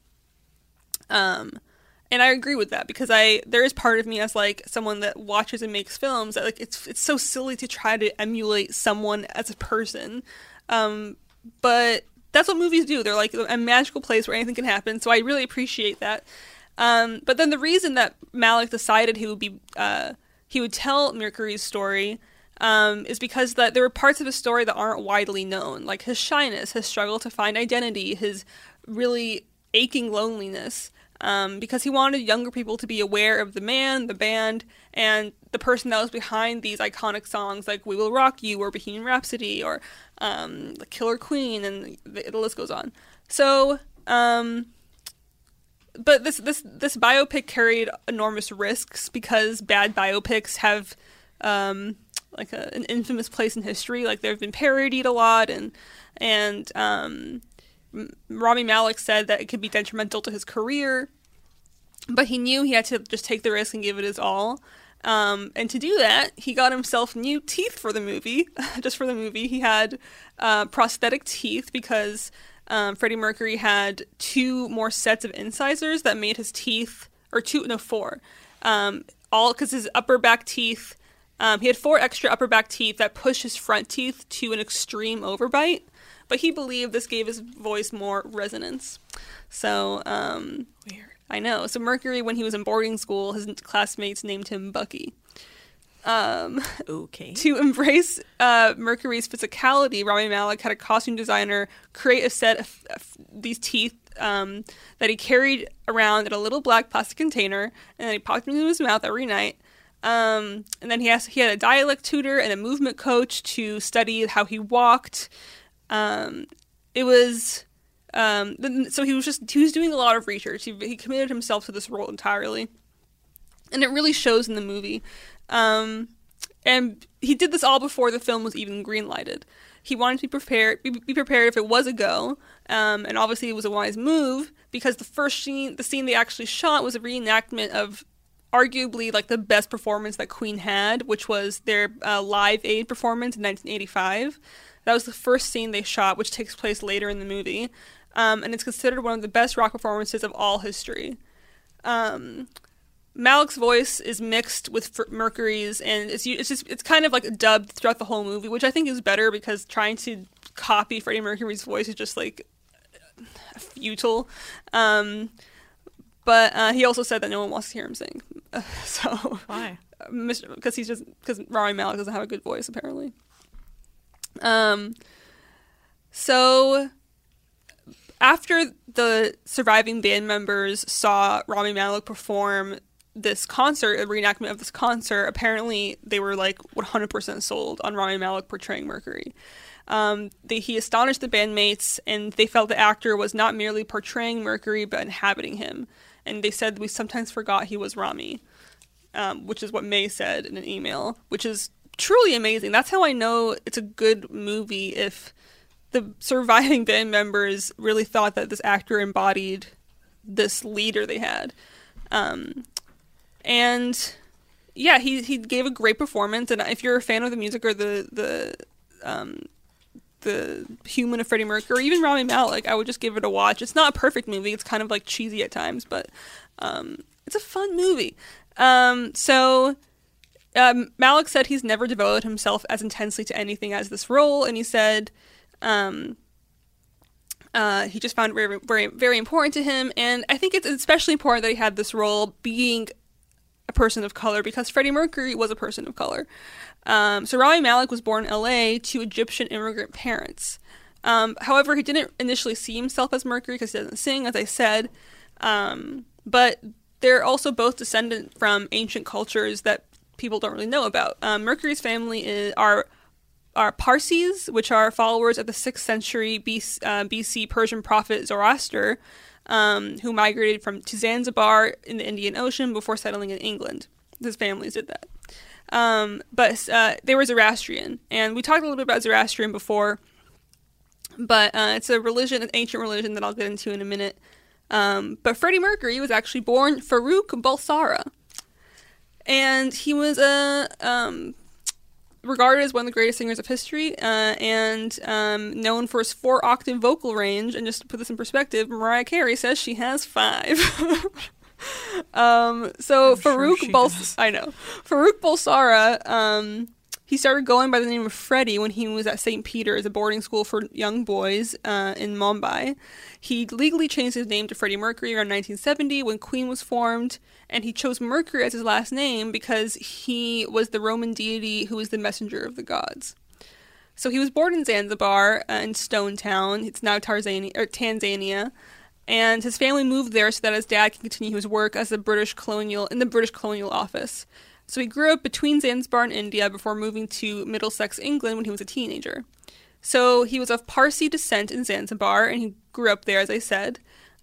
And I agree with that because there is part of me as like someone that watches and makes films that like it's so silly to try to emulate someone as a person. But that's what movies do. They're like a magical place where anything can happen. So I really appreciate that. But then the reason that Malek decided he would tell Mercury's story is because that there were parts of his story that aren't widely known, like his shyness, his struggle to find identity, his really aching loneliness. Because he wanted younger people to be aware of the band, and the person that was behind these iconic songs like We Will Rock You or Bohemian Rhapsody or The Killer Queen, and the list goes on. So, but this biopic carried enormous risks because bad biopics have like an infamous place in history. Like they've been parodied a lot, and Rami Malek said that it could be detrimental to his career, but he knew he had to just take the risk and give it his all. And to do that, he got himself new teeth for the movie. Just for the movie, he had prosthetic teeth because Freddie Mercury had 2 more sets of incisors that made his teeth, or 4. All because his upper back teeth. He had 4 extra upper back teeth that pushed his front teeth to an extreme overbite. But he believed this gave his voice more resonance. So, weird. I know. So Mercury, when he was in boarding school, his classmates named him Bucky. Okay. To embrace Mercury's physicality, Rami Malek had a costume designer create a set of these teeth that he carried around in a little black plastic container, and then he popped them into his mouth every night. And then he had a dialect tutor and a movement coach to study how he walked. It was, so he was doing a lot of research. He committed himself to this role entirely. And it really shows in the movie. And he did this all before the film was even greenlighted. He wanted to be prepared if it was a go. And obviously it was a wise move because the scene they actually shot was a reenactment of arguably like the best performance that Queen had, which was their Live Aid performance in 1985. That was the first scene they shot, which takes place later in the movie. and it's considered one of the best rock performances of all history. Malik's voice is mixed with Mercury's, and it's kind of like dubbed throughout the whole movie, which I think is better because trying to copy Freddie Mercury's voice is just like futile. But he also said that no one wants to hear him sing. So why? Because Rami Malek doesn't have a good voice apparently. So after the surviving band members saw Rami Malek perform this concert, a reenactment of this concert, apparently they were like 100% sold on Rami Malek portraying Mercury. He astonished the bandmates, and they felt the actor was not merely portraying Mercury but inhabiting him. And they said, "We sometimes forgot he was Rami," which is what May said in an email, which is truly amazing. That's how I know it's a good movie, if the surviving band members really thought that this actor embodied this leader they had. And yeah, he gave a great performance. And if you're a fan of the music or the human of Freddie Mercury, or even Rami Malek, I would just give it a watch. It's not a perfect movie. It's kind of like cheesy at times, but it's a fun movie. So Malek said he's never devoted himself as intensely to anything as this role, and he said he just found it very, very, very important to him. And I think it's especially important that he had this role being a person of color, because Freddie Mercury was a person of color. So Rami Malek was born in LA to Egyptian immigrant parents. However, he didn't initially see himself as Mercury because he doesn't sing, as I said. But they're also both descendant from ancient cultures that people don't really know about. Mercury's family are Parsis, which are followers of the 6th century BC Persian prophet Zoroaster, who migrated to Zanzibar in the Indian Ocean before settling in England. His families did that. But they were Zoroastrian, and we talked a little bit about Zoroastrian before, but it's a religion, an ancient religion that I'll get into in a minute. But Freddie Mercury was actually born Farouk Bulsara, and he was regarded as one of the greatest singers of history, and known for his 4-octave vocal range. And just to put this in perspective, Mariah Carey says she has 5. So Farouk Bulsara, he started going by the name of Freddie when he was at St. Peter's, a boarding school for young boys in Mumbai. He legally changed his name to Freddie Mercury around 1970 when Queen was formed, and he chose Mercury as his last name because he was the Roman deity who was the messenger of the gods. So he was born in Zanzibar, in Stone Town. It's now Tanzania. And his family moved there so that his dad can continue his work as in the British Colonial Office. So he grew up between Zanzibar and India before moving to Middlesex, England when he was a teenager. So he was of Parsi descent in Zanzibar, and he grew up there, as I said.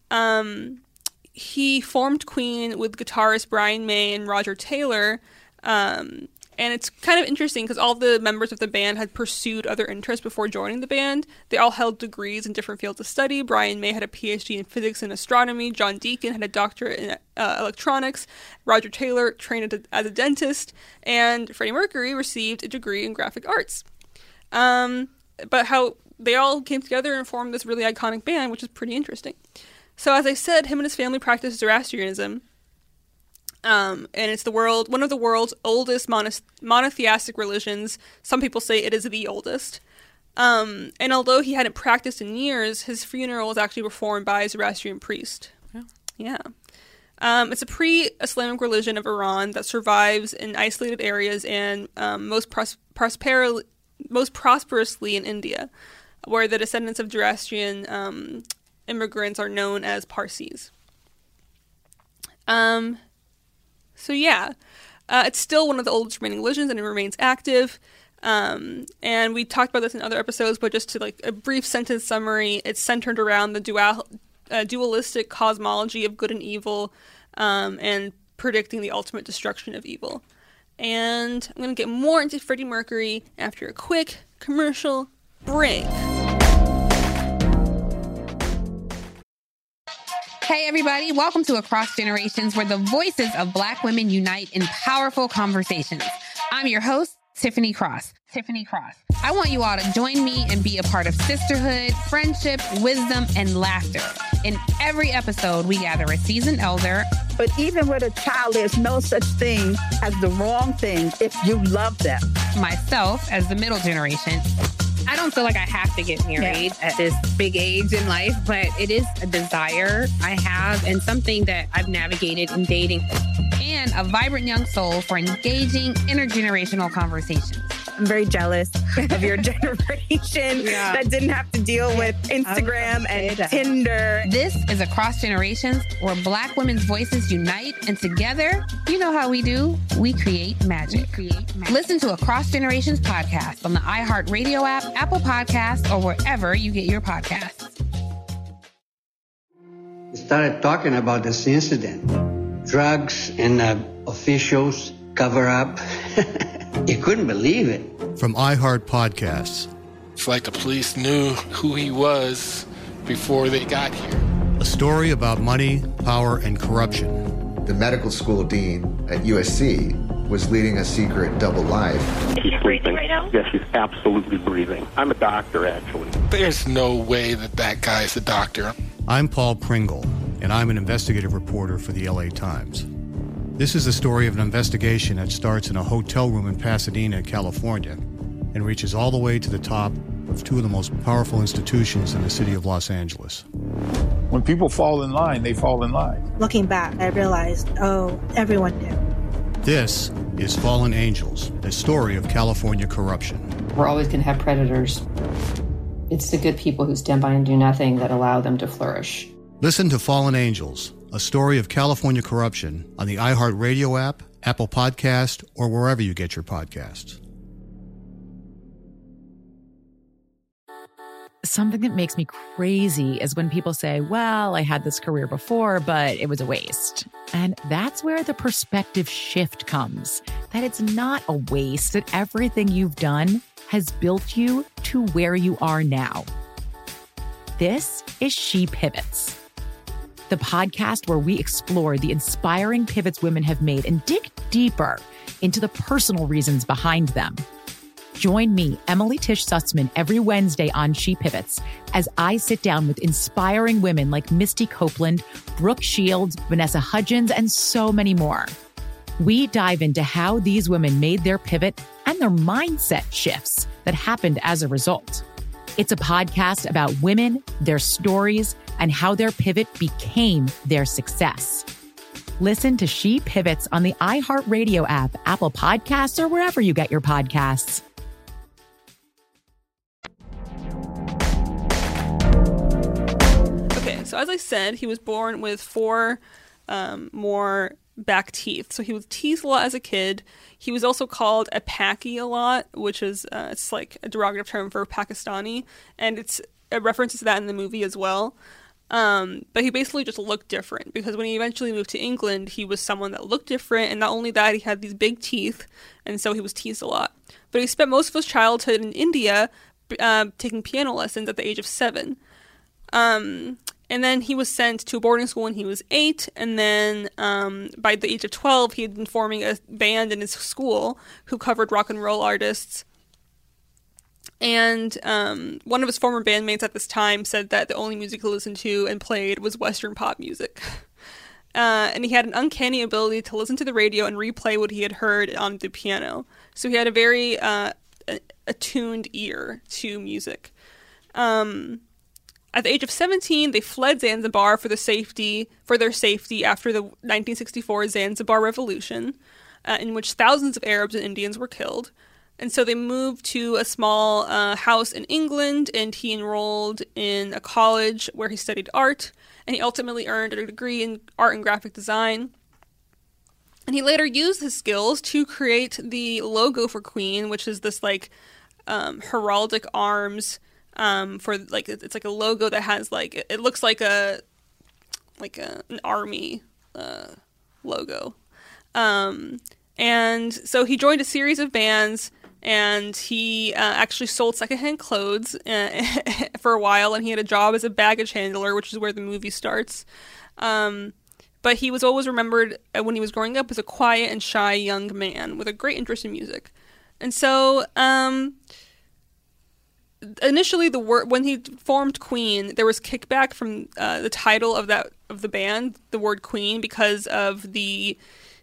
He formed Queen with guitarist Brian May and Roger Taylor, and it's kind of interesting because all the members of the band had pursued other interests before joining the band. They all held degrees in different fields of study. Brian May had a PhD in physics and astronomy. John Deacon had a doctorate in electronics. Roger Taylor trained as a dentist. And Freddie Mercury received a degree in graphic arts. But how they all came together and formed this really iconic band, which is pretty interesting. So as I said, him and his family practiced Zoroastrianism. And it's one of the world's oldest monotheistic religions. Some people say it is the oldest. And although he hadn't practiced in years, his funeral was actually performed by a Zoroastrian priest. Yeah. It's a pre-Islamic religion of Iran that survives in isolated areas and most prosperously in India, where the descendants of Zoroastrian immigrants are known as Parsis. So yeah, it's still one of the oldest remaining religions, and it remains active. And we talked about this in other episodes, but just to like a brief sentence summary, it's centered around the dualistic cosmology of good and evil, and predicting the ultimate destruction of evil. And I'm going to get more into Freddie Mercury after a quick commercial break. Hey everybody, welcome to Across Generations, where the voices of Black women unite in powerful conversations. I'm your host, Tiffany Cross. I want you all to join me and be a part of sisterhood, friendship, wisdom, and laughter. In every episode, we gather a seasoned elder. But even with a child, there's no such thing as the wrong thing if you love them. Myself as the middle generation. I don't feel like I have to get married at this big age in life, but it is a desire I have and something that I've navigated in dating. And a vibrant young soul for engaging intergenerational conversations. I'm very jealous of your generation that didn't have to deal with Instagram and Tinder. This is Across Generations, where Black women's voices unite, and together, you know how we do, we create magic. Listen to Across Generations podcast on the iHeartRadio app, Apple Podcasts, or wherever you get your podcasts. We started talking about this incident. Drugs and officials cover up. You couldn't believe it. From iHeart Podcasts. It's like the police knew who he was before they got here. A story about money, power, and corruption. The medical school dean at USC was leading a secret double life. She's breathing right now? Yes, she's absolutely breathing. I'm a doctor, actually. There's no way that guy's a doctor. I'm Paul Pringle, and I'm an investigative reporter for the LA Times. This is the story of an investigation that starts in a hotel room in Pasadena, California, and reaches all the way to the top of two of the most powerful institutions in the city of Los Angeles. When people fall in line, they fall in line. Looking back, I realized, everyone knew. This is Fallen Angels, the story of California corruption. We're always going to have predators. It's the good people who stand by and do nothing that allow them to flourish. Listen to Fallen Angels, a story of California corruption on the iHeartRadio app, Apple Podcast, or wherever you get your podcasts. Something that makes me crazy is when people say, well, I had this career before, but it was a waste. And that's where the perspective shift comes, that it's not a waste, that everything you've done has built you to where you are now. This is She Pivots, the podcast where we explore the inspiring pivots women have made and dig deeper into the personal reasons behind them. Join me, Emily Tish Sussman, every Wednesday on She Pivots as I sit down with inspiring women like Misty Copeland, Brooke Shields, Vanessa Hudgens, and so many more. We dive into how these women made their pivot and their mindset shifts that happened as a result. It's a podcast about women, their stories, and how their pivot became their success. Listen to She Pivots on the iHeartRadio app, Apple Podcasts, or wherever you get your podcasts. Okay, so as I said, he was born with 4 more back teeth. So he was teased a lot as a kid. He was also called a Paki a lot, which is it's like a derogative term for Pakistani, and it's a reference to that in the movie as well. But he basically just looked different because when he eventually moved to England, he was someone that looked different, and not only that, he had these big teeth, and so he was teased a lot. But he spent most of his childhood in India taking piano lessons at the age of 7. And then he was sent to a boarding school when he was 8, and then by the age of 12, he had been forming a band in his school who covered rock and roll artists. And one of his former bandmates at this time said that the only music he listened to and played was Western pop music. And he had an uncanny ability to listen to the radio and replay what he had heard on the piano. So he had a very attuned ear to music. At the age of 17, they fled Zanzibar for their safety after the 1964 Zanzibar Revolution, in which thousands of Arabs and Indians were killed. And so they moved to a small house in England, and he enrolled in a college where he studied art, and he ultimately earned a degree in art and graphic design. And he later used his skills to create the logo for Queen, which is this heraldic arms. For like it's like a logo that has like it looks like an army logo, and so he joined a series of bands, and he actually sold secondhand clothes for a while, and he had a job as a baggage handler, which is where the movie starts. But he was always remembered when he was growing up as a quiet and shy young man with a great interest in music. And so initially, when he formed Queen, there was kickback from the title of the band, the word Queen, because of the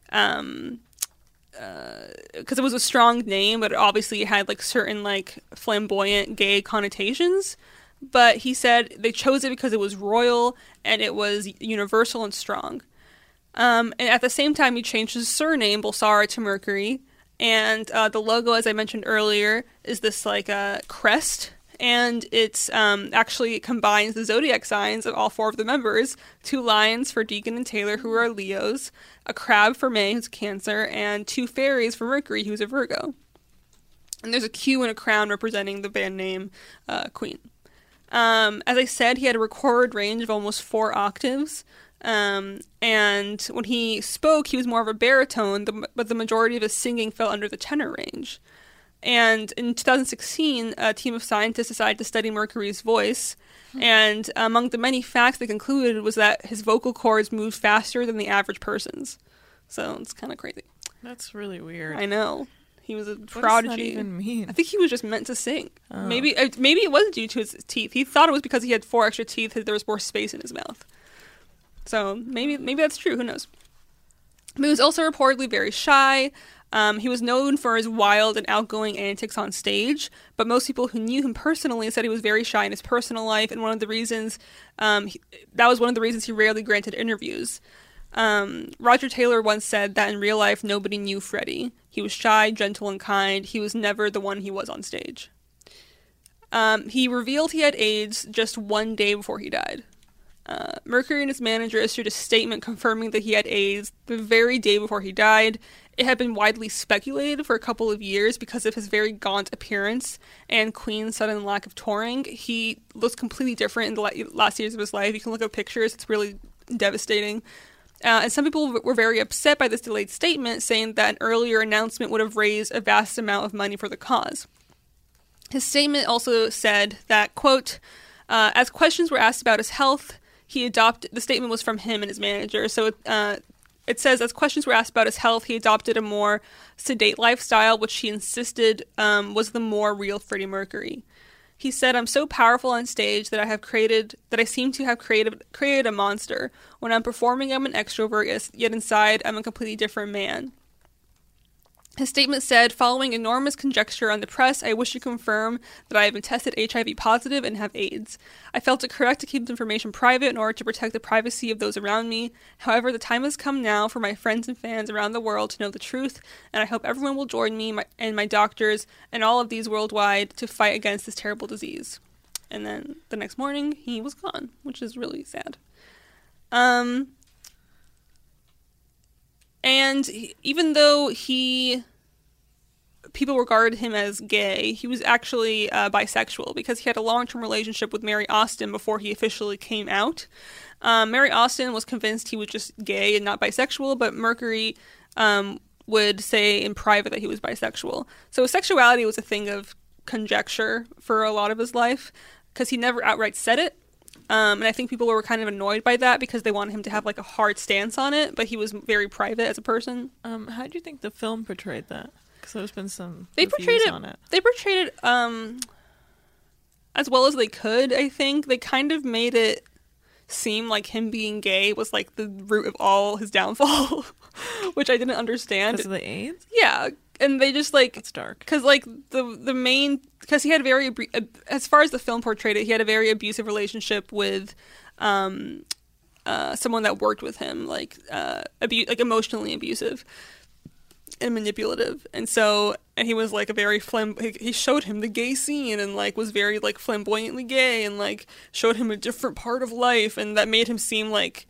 because it was a strong name, but obviously it had like certain like flamboyant gay connotations. But he said they chose it because it was royal and it was universal and strong. And at the same time, he changed his surname Bulsara to Mercury. And the logo, as I mentioned earlier, is this like crest. And it's actually it combines the zodiac signs of all 4 of the members: 2 lions for Deacon and Taylor, who are Leos, a crab for May, who's Cancer, and 2 fairies for Mercury, who's a Virgo. And there's a Q and a crown representing the band name Queen. As I said, he had a record range of almost 4 octaves. And when he spoke, he was more of a baritone, but the majority of his singing fell under the tenor range. And in 2016, a team of scientists decided to study Mercury's voice. And among the many facts they concluded was that his vocal cords moved faster than the average person's. So it's kind of crazy. That's really weird. I know. He was a prodigy. What does that even mean? I think he was just meant to sing. Oh. Maybe it wasn't due to his teeth. He thought it was because he had 4 extra teeth that there was more space in his mouth. So maybe that's true. Who knows? But he was also reportedly very shy. He was known for his wild and outgoing antics on stage, but most people who knew him personally said he was very shy in his personal life, and one of the reasons that was one of the reasons he rarely granted interviews. Roger Taylor once said that in real life nobody knew Freddie. He was shy, gentle, and kind. He was never the one he was on stage. He revealed he had AIDS just 1 day before he died. Mercury and his manager issued a statement confirming that he had AIDS the very day before he died. It had been widely speculated for a couple of years because of his very gaunt appearance and Queen's sudden lack of touring. He looks completely different in the last years of his life. You can look up pictures. It's really devastating. And some people were very upset by this delayed statement, saying that an earlier announcement would have raised a vast amount of money for the cause. His statement also said that, quote, as questions were asked about his health, the statement was from him and his manager. So it says, as questions were asked about his health, he adopted a more sedate lifestyle, which he insisted was the more real Freddie Mercury. He said, I'm so powerful on stage that I seem to have created a monster. When I'm performing, I'm an extrovert, yet inside, I'm a completely different man. His statement said, following enormous conjecture on the press, I wish to confirm that I have been tested HIV positive and have AIDS. I felt it correct to keep the information private in order to protect the privacy of those around me. However, the time has come now for my friends and fans around the world to know the truth, and I hope everyone will join me and my doctors and all of these worldwide to fight against this terrible disease. And then the next morning, he was gone, which is really sad. And even though people regarded him as gay, he was actually bisexual because he had a long-term relationship with Mary Austin before he officially came out. Mary Austin was convinced he was just gay and not bisexual, but Mercury would say in private that he was bisexual. So his sexuality was a thing of conjecture for a lot of his life because he never outright said it. And I think people were kind of annoyed by that because they wanted him to have like a hard stance on it, but he was very private as a person. How do you think the film portrayed that? Because there's been some reviews on it. They portrayed it as well as they could, I think. They kind of made it seem like him being gay was like the root of all his downfall, which I didn't understand. Because of the AIDS? Yeah. And they just like... It's dark. Because like the main... Because he had a very... As far as the film portrayed it, he had a very abusive relationship with someone that worked with him, like emotionally abusive and manipulative. And so... And he was like a very he showed him the gay scene and like was very like flamboyantly gay and like showed him a different part of life, and that made him seem like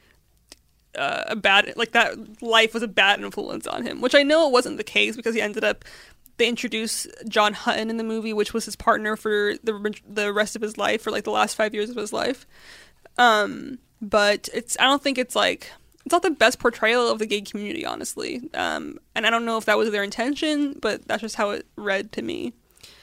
that life was a bad influence on him, which I know it wasn't the case because they introduced John Hutton in the movie, which was his partner for the rest of his life, for like the last 5 years of his life. But I don't think it's not the best portrayal of the gay community, honestly. And I don't know if that was their intention, but that's just how it read to me.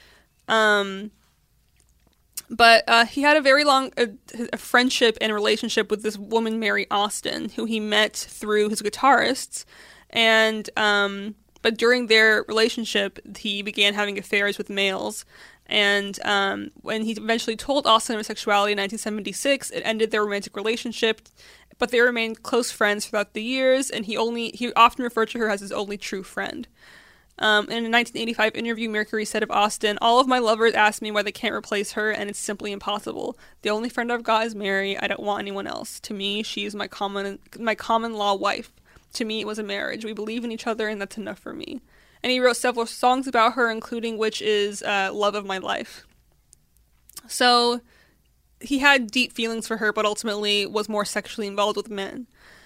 But he had a very long a friendship and relationship with this woman, Mary Austin, who he met through his guitarists. And But during their relationship, he began having affairs with males. And when he eventually told Austin of his sexuality in 1976, it ended their romantic relationship. But they remained close friends throughout the years, and he often referred to her as his only true friend. In a 1985 interview, Mercury said of Austin, "All of my lovers ask me why they can't replace her, and it's simply impossible. The only friend I've got is Mary. I don't want anyone else. To me, she is my common law wife. To me, it was a marriage. We believe in each other, and that's enough for me." And he wrote several songs about her, including which is Love of My Life. So he had deep feelings for her, but ultimately was more sexually involved with men.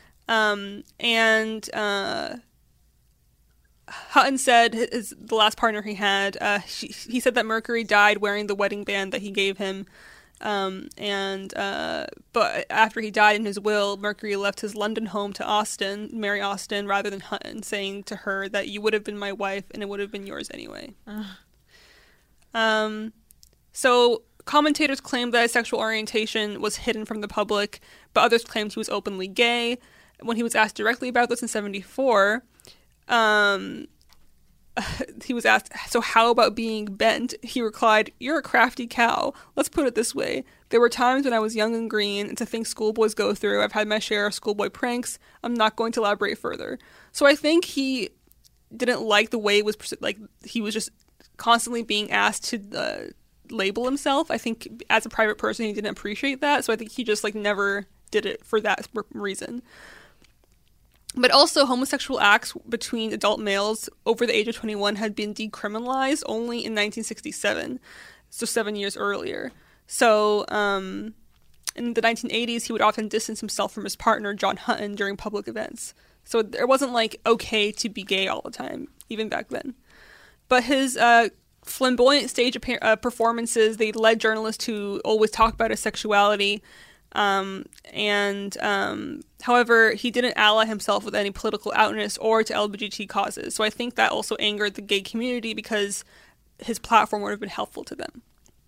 Hutton said, the last partner he had, he said that Mercury died wearing the wedding band that he gave him. But after he died in his will, Mercury left his London home to marry Austin, rather than Hutton, saying to her that you would have been my wife and it would have been yours anyway. So commentators claimed that his sexual orientation was hidden from the public, but others claimed he was openly gay. When he was asked directly about this in 1974, he was asked, "So how about being bent?" He replied, "You're a crafty cow. Let's put it this way. There were times when I was young and green. It's a thing schoolboys go through. I've had my share of schoolboy pranks. I'm not going to elaborate further." So I think he didn't like the way it was, like, he was just constantly being asked to label himself. I think as a private person, he didn't appreciate that. So I think he just, like, never did it for that reason. But also, homosexual acts between adult males over the age of 21 had been decriminalized only in 1967, so 7 years earlier. So, in the 1980s, he would often distance himself from his partner, John Hutton, during public events. So it wasn't, like, okay to be gay all the time, even back then. But his flamboyant stage performances, they led journalists to always talk about his sexuality. However, he didn't ally himself with any political outness or to LGBT causes. So I think that also angered the gay community because his platform would have been helpful to them.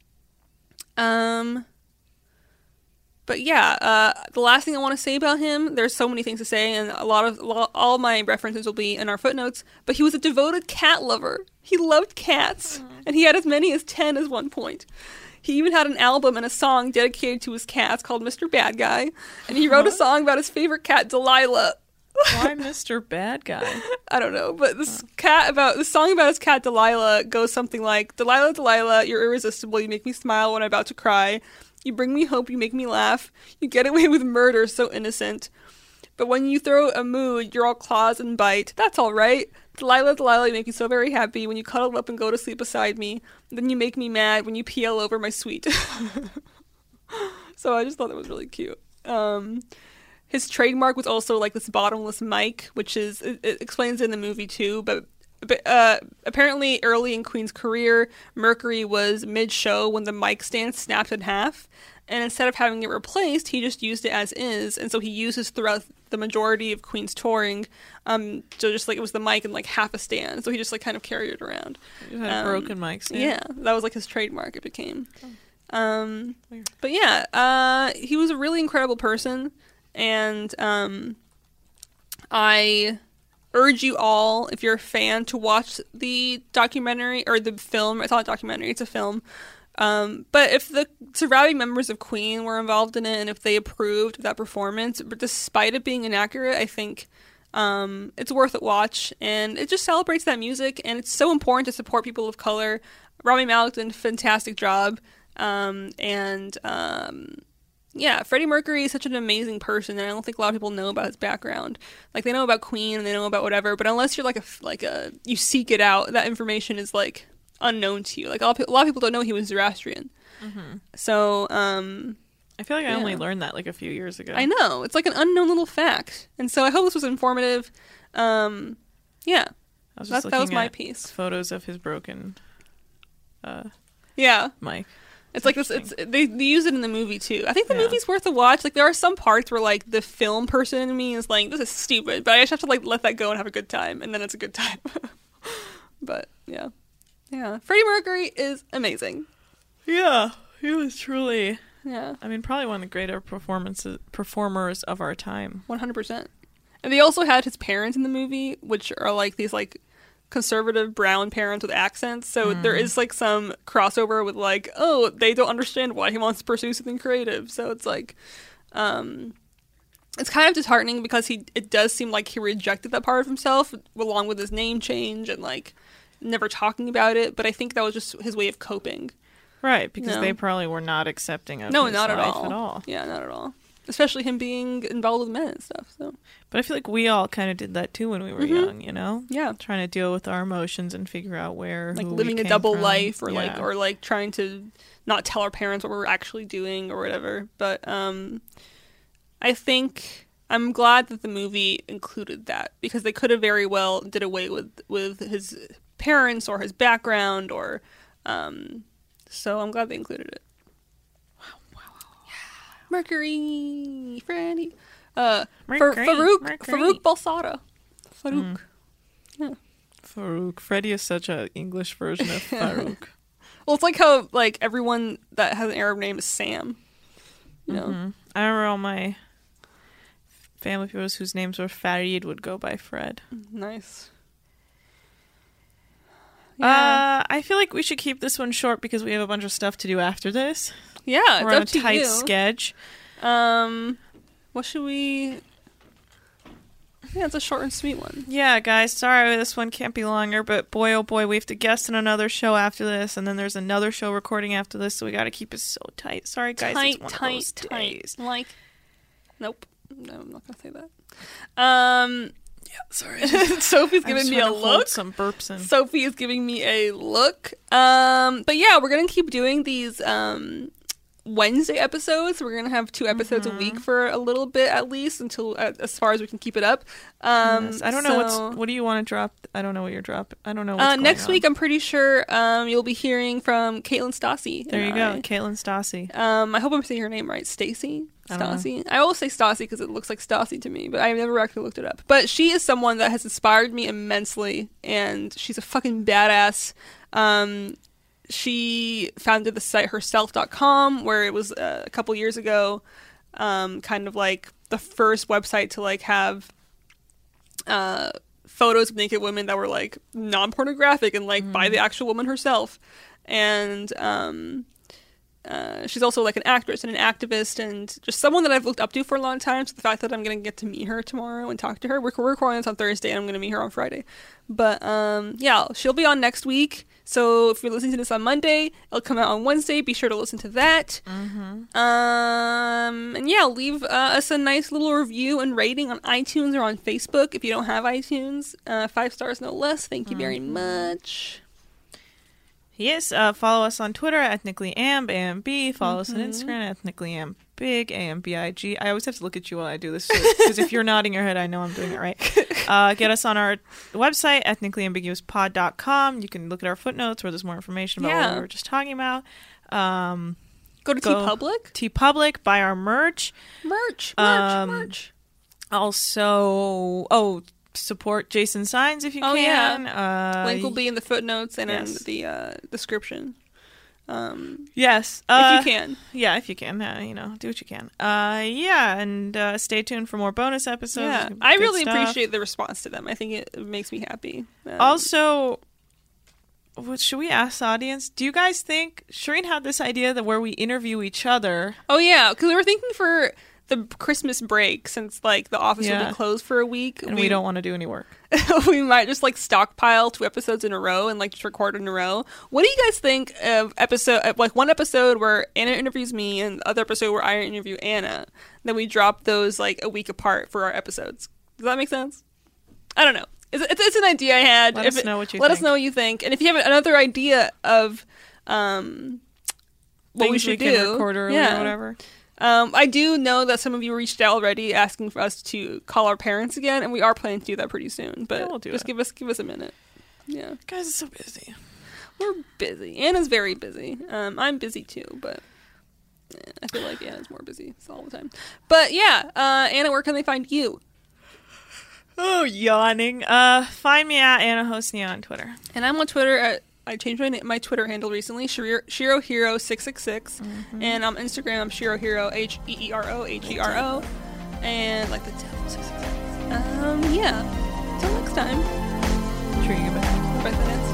But yeah, the last thing I want to say about him, there's so many things to say, and all my references will be in our footnotes, but he was a devoted cat lover. He loved cats, and he had as many as 10 at one point. He even had an album and a song dedicated to his cats called Mr. Bad Guy. And he wrote a song about his favorite cat, Delilah. Why Mr. Bad Guy? I don't know, but the song about his cat, Delilah, goes something like, "Delilah, Delilah, you're irresistible. You make me smile when I'm about to cry. You bring me hope, you make me laugh. You get away with murder, so innocent. But when you throw a mood, you're all claws and bite. That's all right. Delilah, Delilah, you make me so very happy when you cuddle up and go to sleep beside me. Then you make me mad when you pee all over my sweet." So I just thought that was really cute. His trademark was also like this bottomless mic, which is, it explains in the movie too, but apparently early in Queen's career, Mercury was mid-show when the mic stand snapped in half. And instead of having it replaced, he just used it as is. And so he uses throughout the majority of Queen's touring. So just like it was the mic and like half a stand. So he just like kind of carried it around. You had a broken mic stand. Yeah, that was like his trademark, it became. But yeah, he was a really incredible person. And I urge you all, if you're a fan, to watch the documentary or the film. It's not a documentary, it's a film. But if the surviving members of Queen were involved in it and if they approved of that performance, but despite it being inaccurate, I think it's worth a watch. And it just celebrates that music, and it's so important to support people of color. Rami Malek did a fantastic job. Yeah, Freddie Mercury is such an amazing person, and I don't think a lot of people know about his background. Like, they know about Queen and they know about whatever, but unless you're you seek it out, that information is like unknown to you. Like, a lot of people don't know he was Zoroastrian. Mm-hmm. So, I feel like I only learned that like a few years ago. I know. It's like an unknown little fact. And so I hope this was informative. Yeah. That was my piece. Photos of his broken mic. It's like this. They use it in the movie too. I think the movie's worth a watch. Like, there are some parts where like the film person in me is like, this is stupid, but I just have to like let that go and have a good time, and then it's a good time. But yeah. Freddie Mercury is amazing. Yeah, he was truly. Yeah. I mean, probably one of the greater performers of our time. 100%. And they also had his parents in the movie, which are like these like conservative brown parents with accents, so there is like some crossover with like, oh, they don't understand why he wants to pursue something creative. So it's like, it's kind of disheartening because it does seem like he rejected that part of himself along with his name change and like never talking about it. But I think that was just his way of coping. Right, because they probably were not accepting of his not life at all. Yeah, not at all. Especially him being involved with men and stuff. So, but I feel like we all kind of did that too when we were young, you know? Yeah. Trying to deal with our emotions and figure out like living a double life or like trying to not tell our parents what we're actually doing or whatever. But I think I'm glad that the movie included that because they could have very well did away with his parents or his background or so I'm glad they included it. Mercury, Freddy, Farouk Balsada. Farouk. Yeah. Farouk. Freddy is such an English version of Farouk. Well, it's like how like everyone that has an Arab name is Sam. You know? I remember all my family members whose names were Farid would go by Fred. Nice. Yeah. I feel like we should keep this one short because we have a bunch of stuff to do after this. Yeah, we're on a tight sketch. What should we? Yeah, it's a short and sweet one. Yeah, guys, sorry this one can't be longer, but boy, oh boy, we have to guest in another show after this, and then there's another show recording after this, so we got to keep it so tight. Sorry, guys, it's one of those days. Like, nope, no, I'm not gonna say that. Yeah, sorry. Sophie's giving me a look. Some burps in. Sophie is giving me a look. But yeah, we're gonna keep doing these Wednesday episodes. We're gonna have 2 episodes a week for a little bit at least until as far as we can keep it up. Yes. I don't know what do you want to drop? I don't know what you're dropping. I don't know what's next week. I'm pretty sure you'll be hearing from Caitlin Stassi. There you go, Caitlin Stassi. I hope I'm saying her name right. Stacy. Stassi. I always say Stassi because it looks like Stassi to me, but I've never actually looked it up. But she is someone that has inspired me immensely, and she's a fucking badass. She founded the site herself.com, where it was a couple years ago, kind of like the first website to like have photos of naked women that were like non-pornographic and like by the actual woman herself. And she's also like an actress and an activist and just someone that I've looked up to for a long time. So the fact that I'm going to get to meet her tomorrow and talk to her, we're recording this on Thursday and I'm going to meet her on Friday. But yeah, she'll be on next week. So if you're listening to this on Monday, it'll come out on Wednesday. Be sure to listen to that. And yeah, leave us a nice little review and rating on iTunes or on Facebook if you don't have iTunes. 5 stars, no less. Thank you very much. Yes, follow us on Twitter at ethnicallyamb, AMB. Follow us on Instagram at ethnicallyambig, AMBIG. I always have to look at you while I do this, because if you're nodding your head, I know I'm doing it right. Get us on our website, ethnicallyambiguouspod.com. You can look at our footnotes where there's more information about what we were just talking about. Go to TeePublic. TeePublic, buy our merch. Merch. Also, support Jason Signs if you can. Yeah. Link will be in the footnotes and in the description. Yes. If you can. Yeah, if you can. Do what you can. And stay tuned for more bonus episodes. Yeah. I really appreciate the response to them. I think it makes me happy. Also, should we ask the audience? Do you guys think Shireen had this idea that where we interview each other? Oh, yeah. Because we were thinking for the Christmas break, since like the office will be closed for a week, and we don't want to do any work. We might just like stockpile 2 episodes in a row and like just record in a row. What do you guys think of one episode where Anna interviews me and the other episode where I interview Anna? Then we drop those like a week apart for our episodes. Does that make sense? I don't know. It's an idea I had. Let us know what you think. Let us know what you think, and if you have another idea of what we should do, record early or whatever. I do know that some of you reached out already asking for us to call our parents again, and we are planning to do that pretty soon. But we'll do just give us a minute. Yeah, guys, it's so busy. We're busy. Anna's very busy. I'm busy too, but I feel like Anna's more busy all the time. But yeah, Anna, where can they find you? Oh, yawning. Find me at Anna Hosnia on Twitter, and I'm on Twitter at. I changed my Twitter handle recently, ShiroHero666, and on Instagram I'm ShiroHero, HEERO, and like the devil 666. Yeah. Until next time. intriguing about 5 minutes.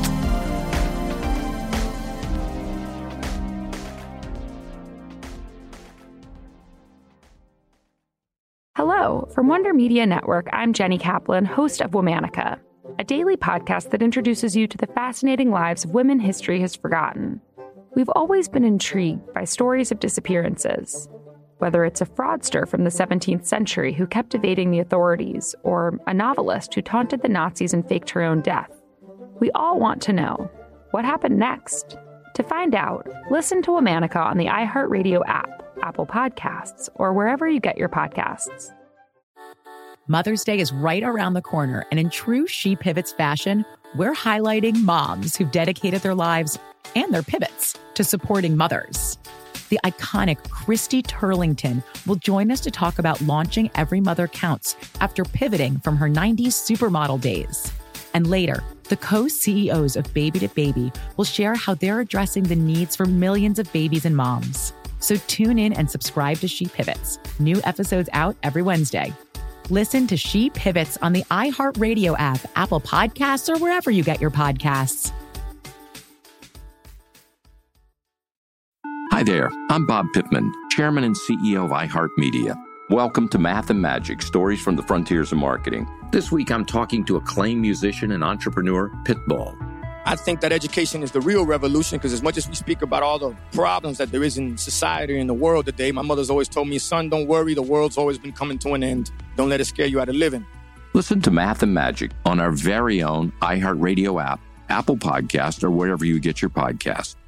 Hello, from Wonder Media Network, I'm Jenny Kaplan, host of Womanica, a daily podcast that introduces you to the fascinating lives of women history has forgotten. We've always been intrigued by stories of disappearances, whether it's a fraudster from the 17th century who kept evading the authorities, or a novelist who taunted the Nazis and faked her own death. We all want to know, what happened next? To find out, listen to Womanica on the iHeartRadio app, Apple Podcasts, or wherever you get your podcasts. Mother's Day is right around the corner, and in true She Pivots fashion, we're highlighting moms who've dedicated their lives and their pivots to supporting mothers. The iconic Christy Turlington will join us to talk about launching Every Mother Counts after pivoting from her 90s supermodel days. And later, the co-CEOs of Baby to Baby will share how they're addressing the needs for millions of babies and moms. So tune in and subscribe to She Pivots. New episodes out every Wednesday. Listen to She Pivots on the iHeartRadio app, Apple Podcasts, or wherever you get your podcasts. Hi there, I'm Bob Pittman, Chairman and CEO of iHeartMedia. Welcome to Math and Magic, Stories from the Frontiers of Marketing. This week I'm talking to acclaimed musician and entrepreneur, Pitbull. I think that education is the real revolution because as much as we speak about all the problems that there is in society and the world today, my mother's always told me, son, don't worry, the world's always been coming to an end. Don't let it scare you out of living. Listen to Math and Magic on our very own iHeartRadio app, Apple Podcasts, or wherever you get your podcasts.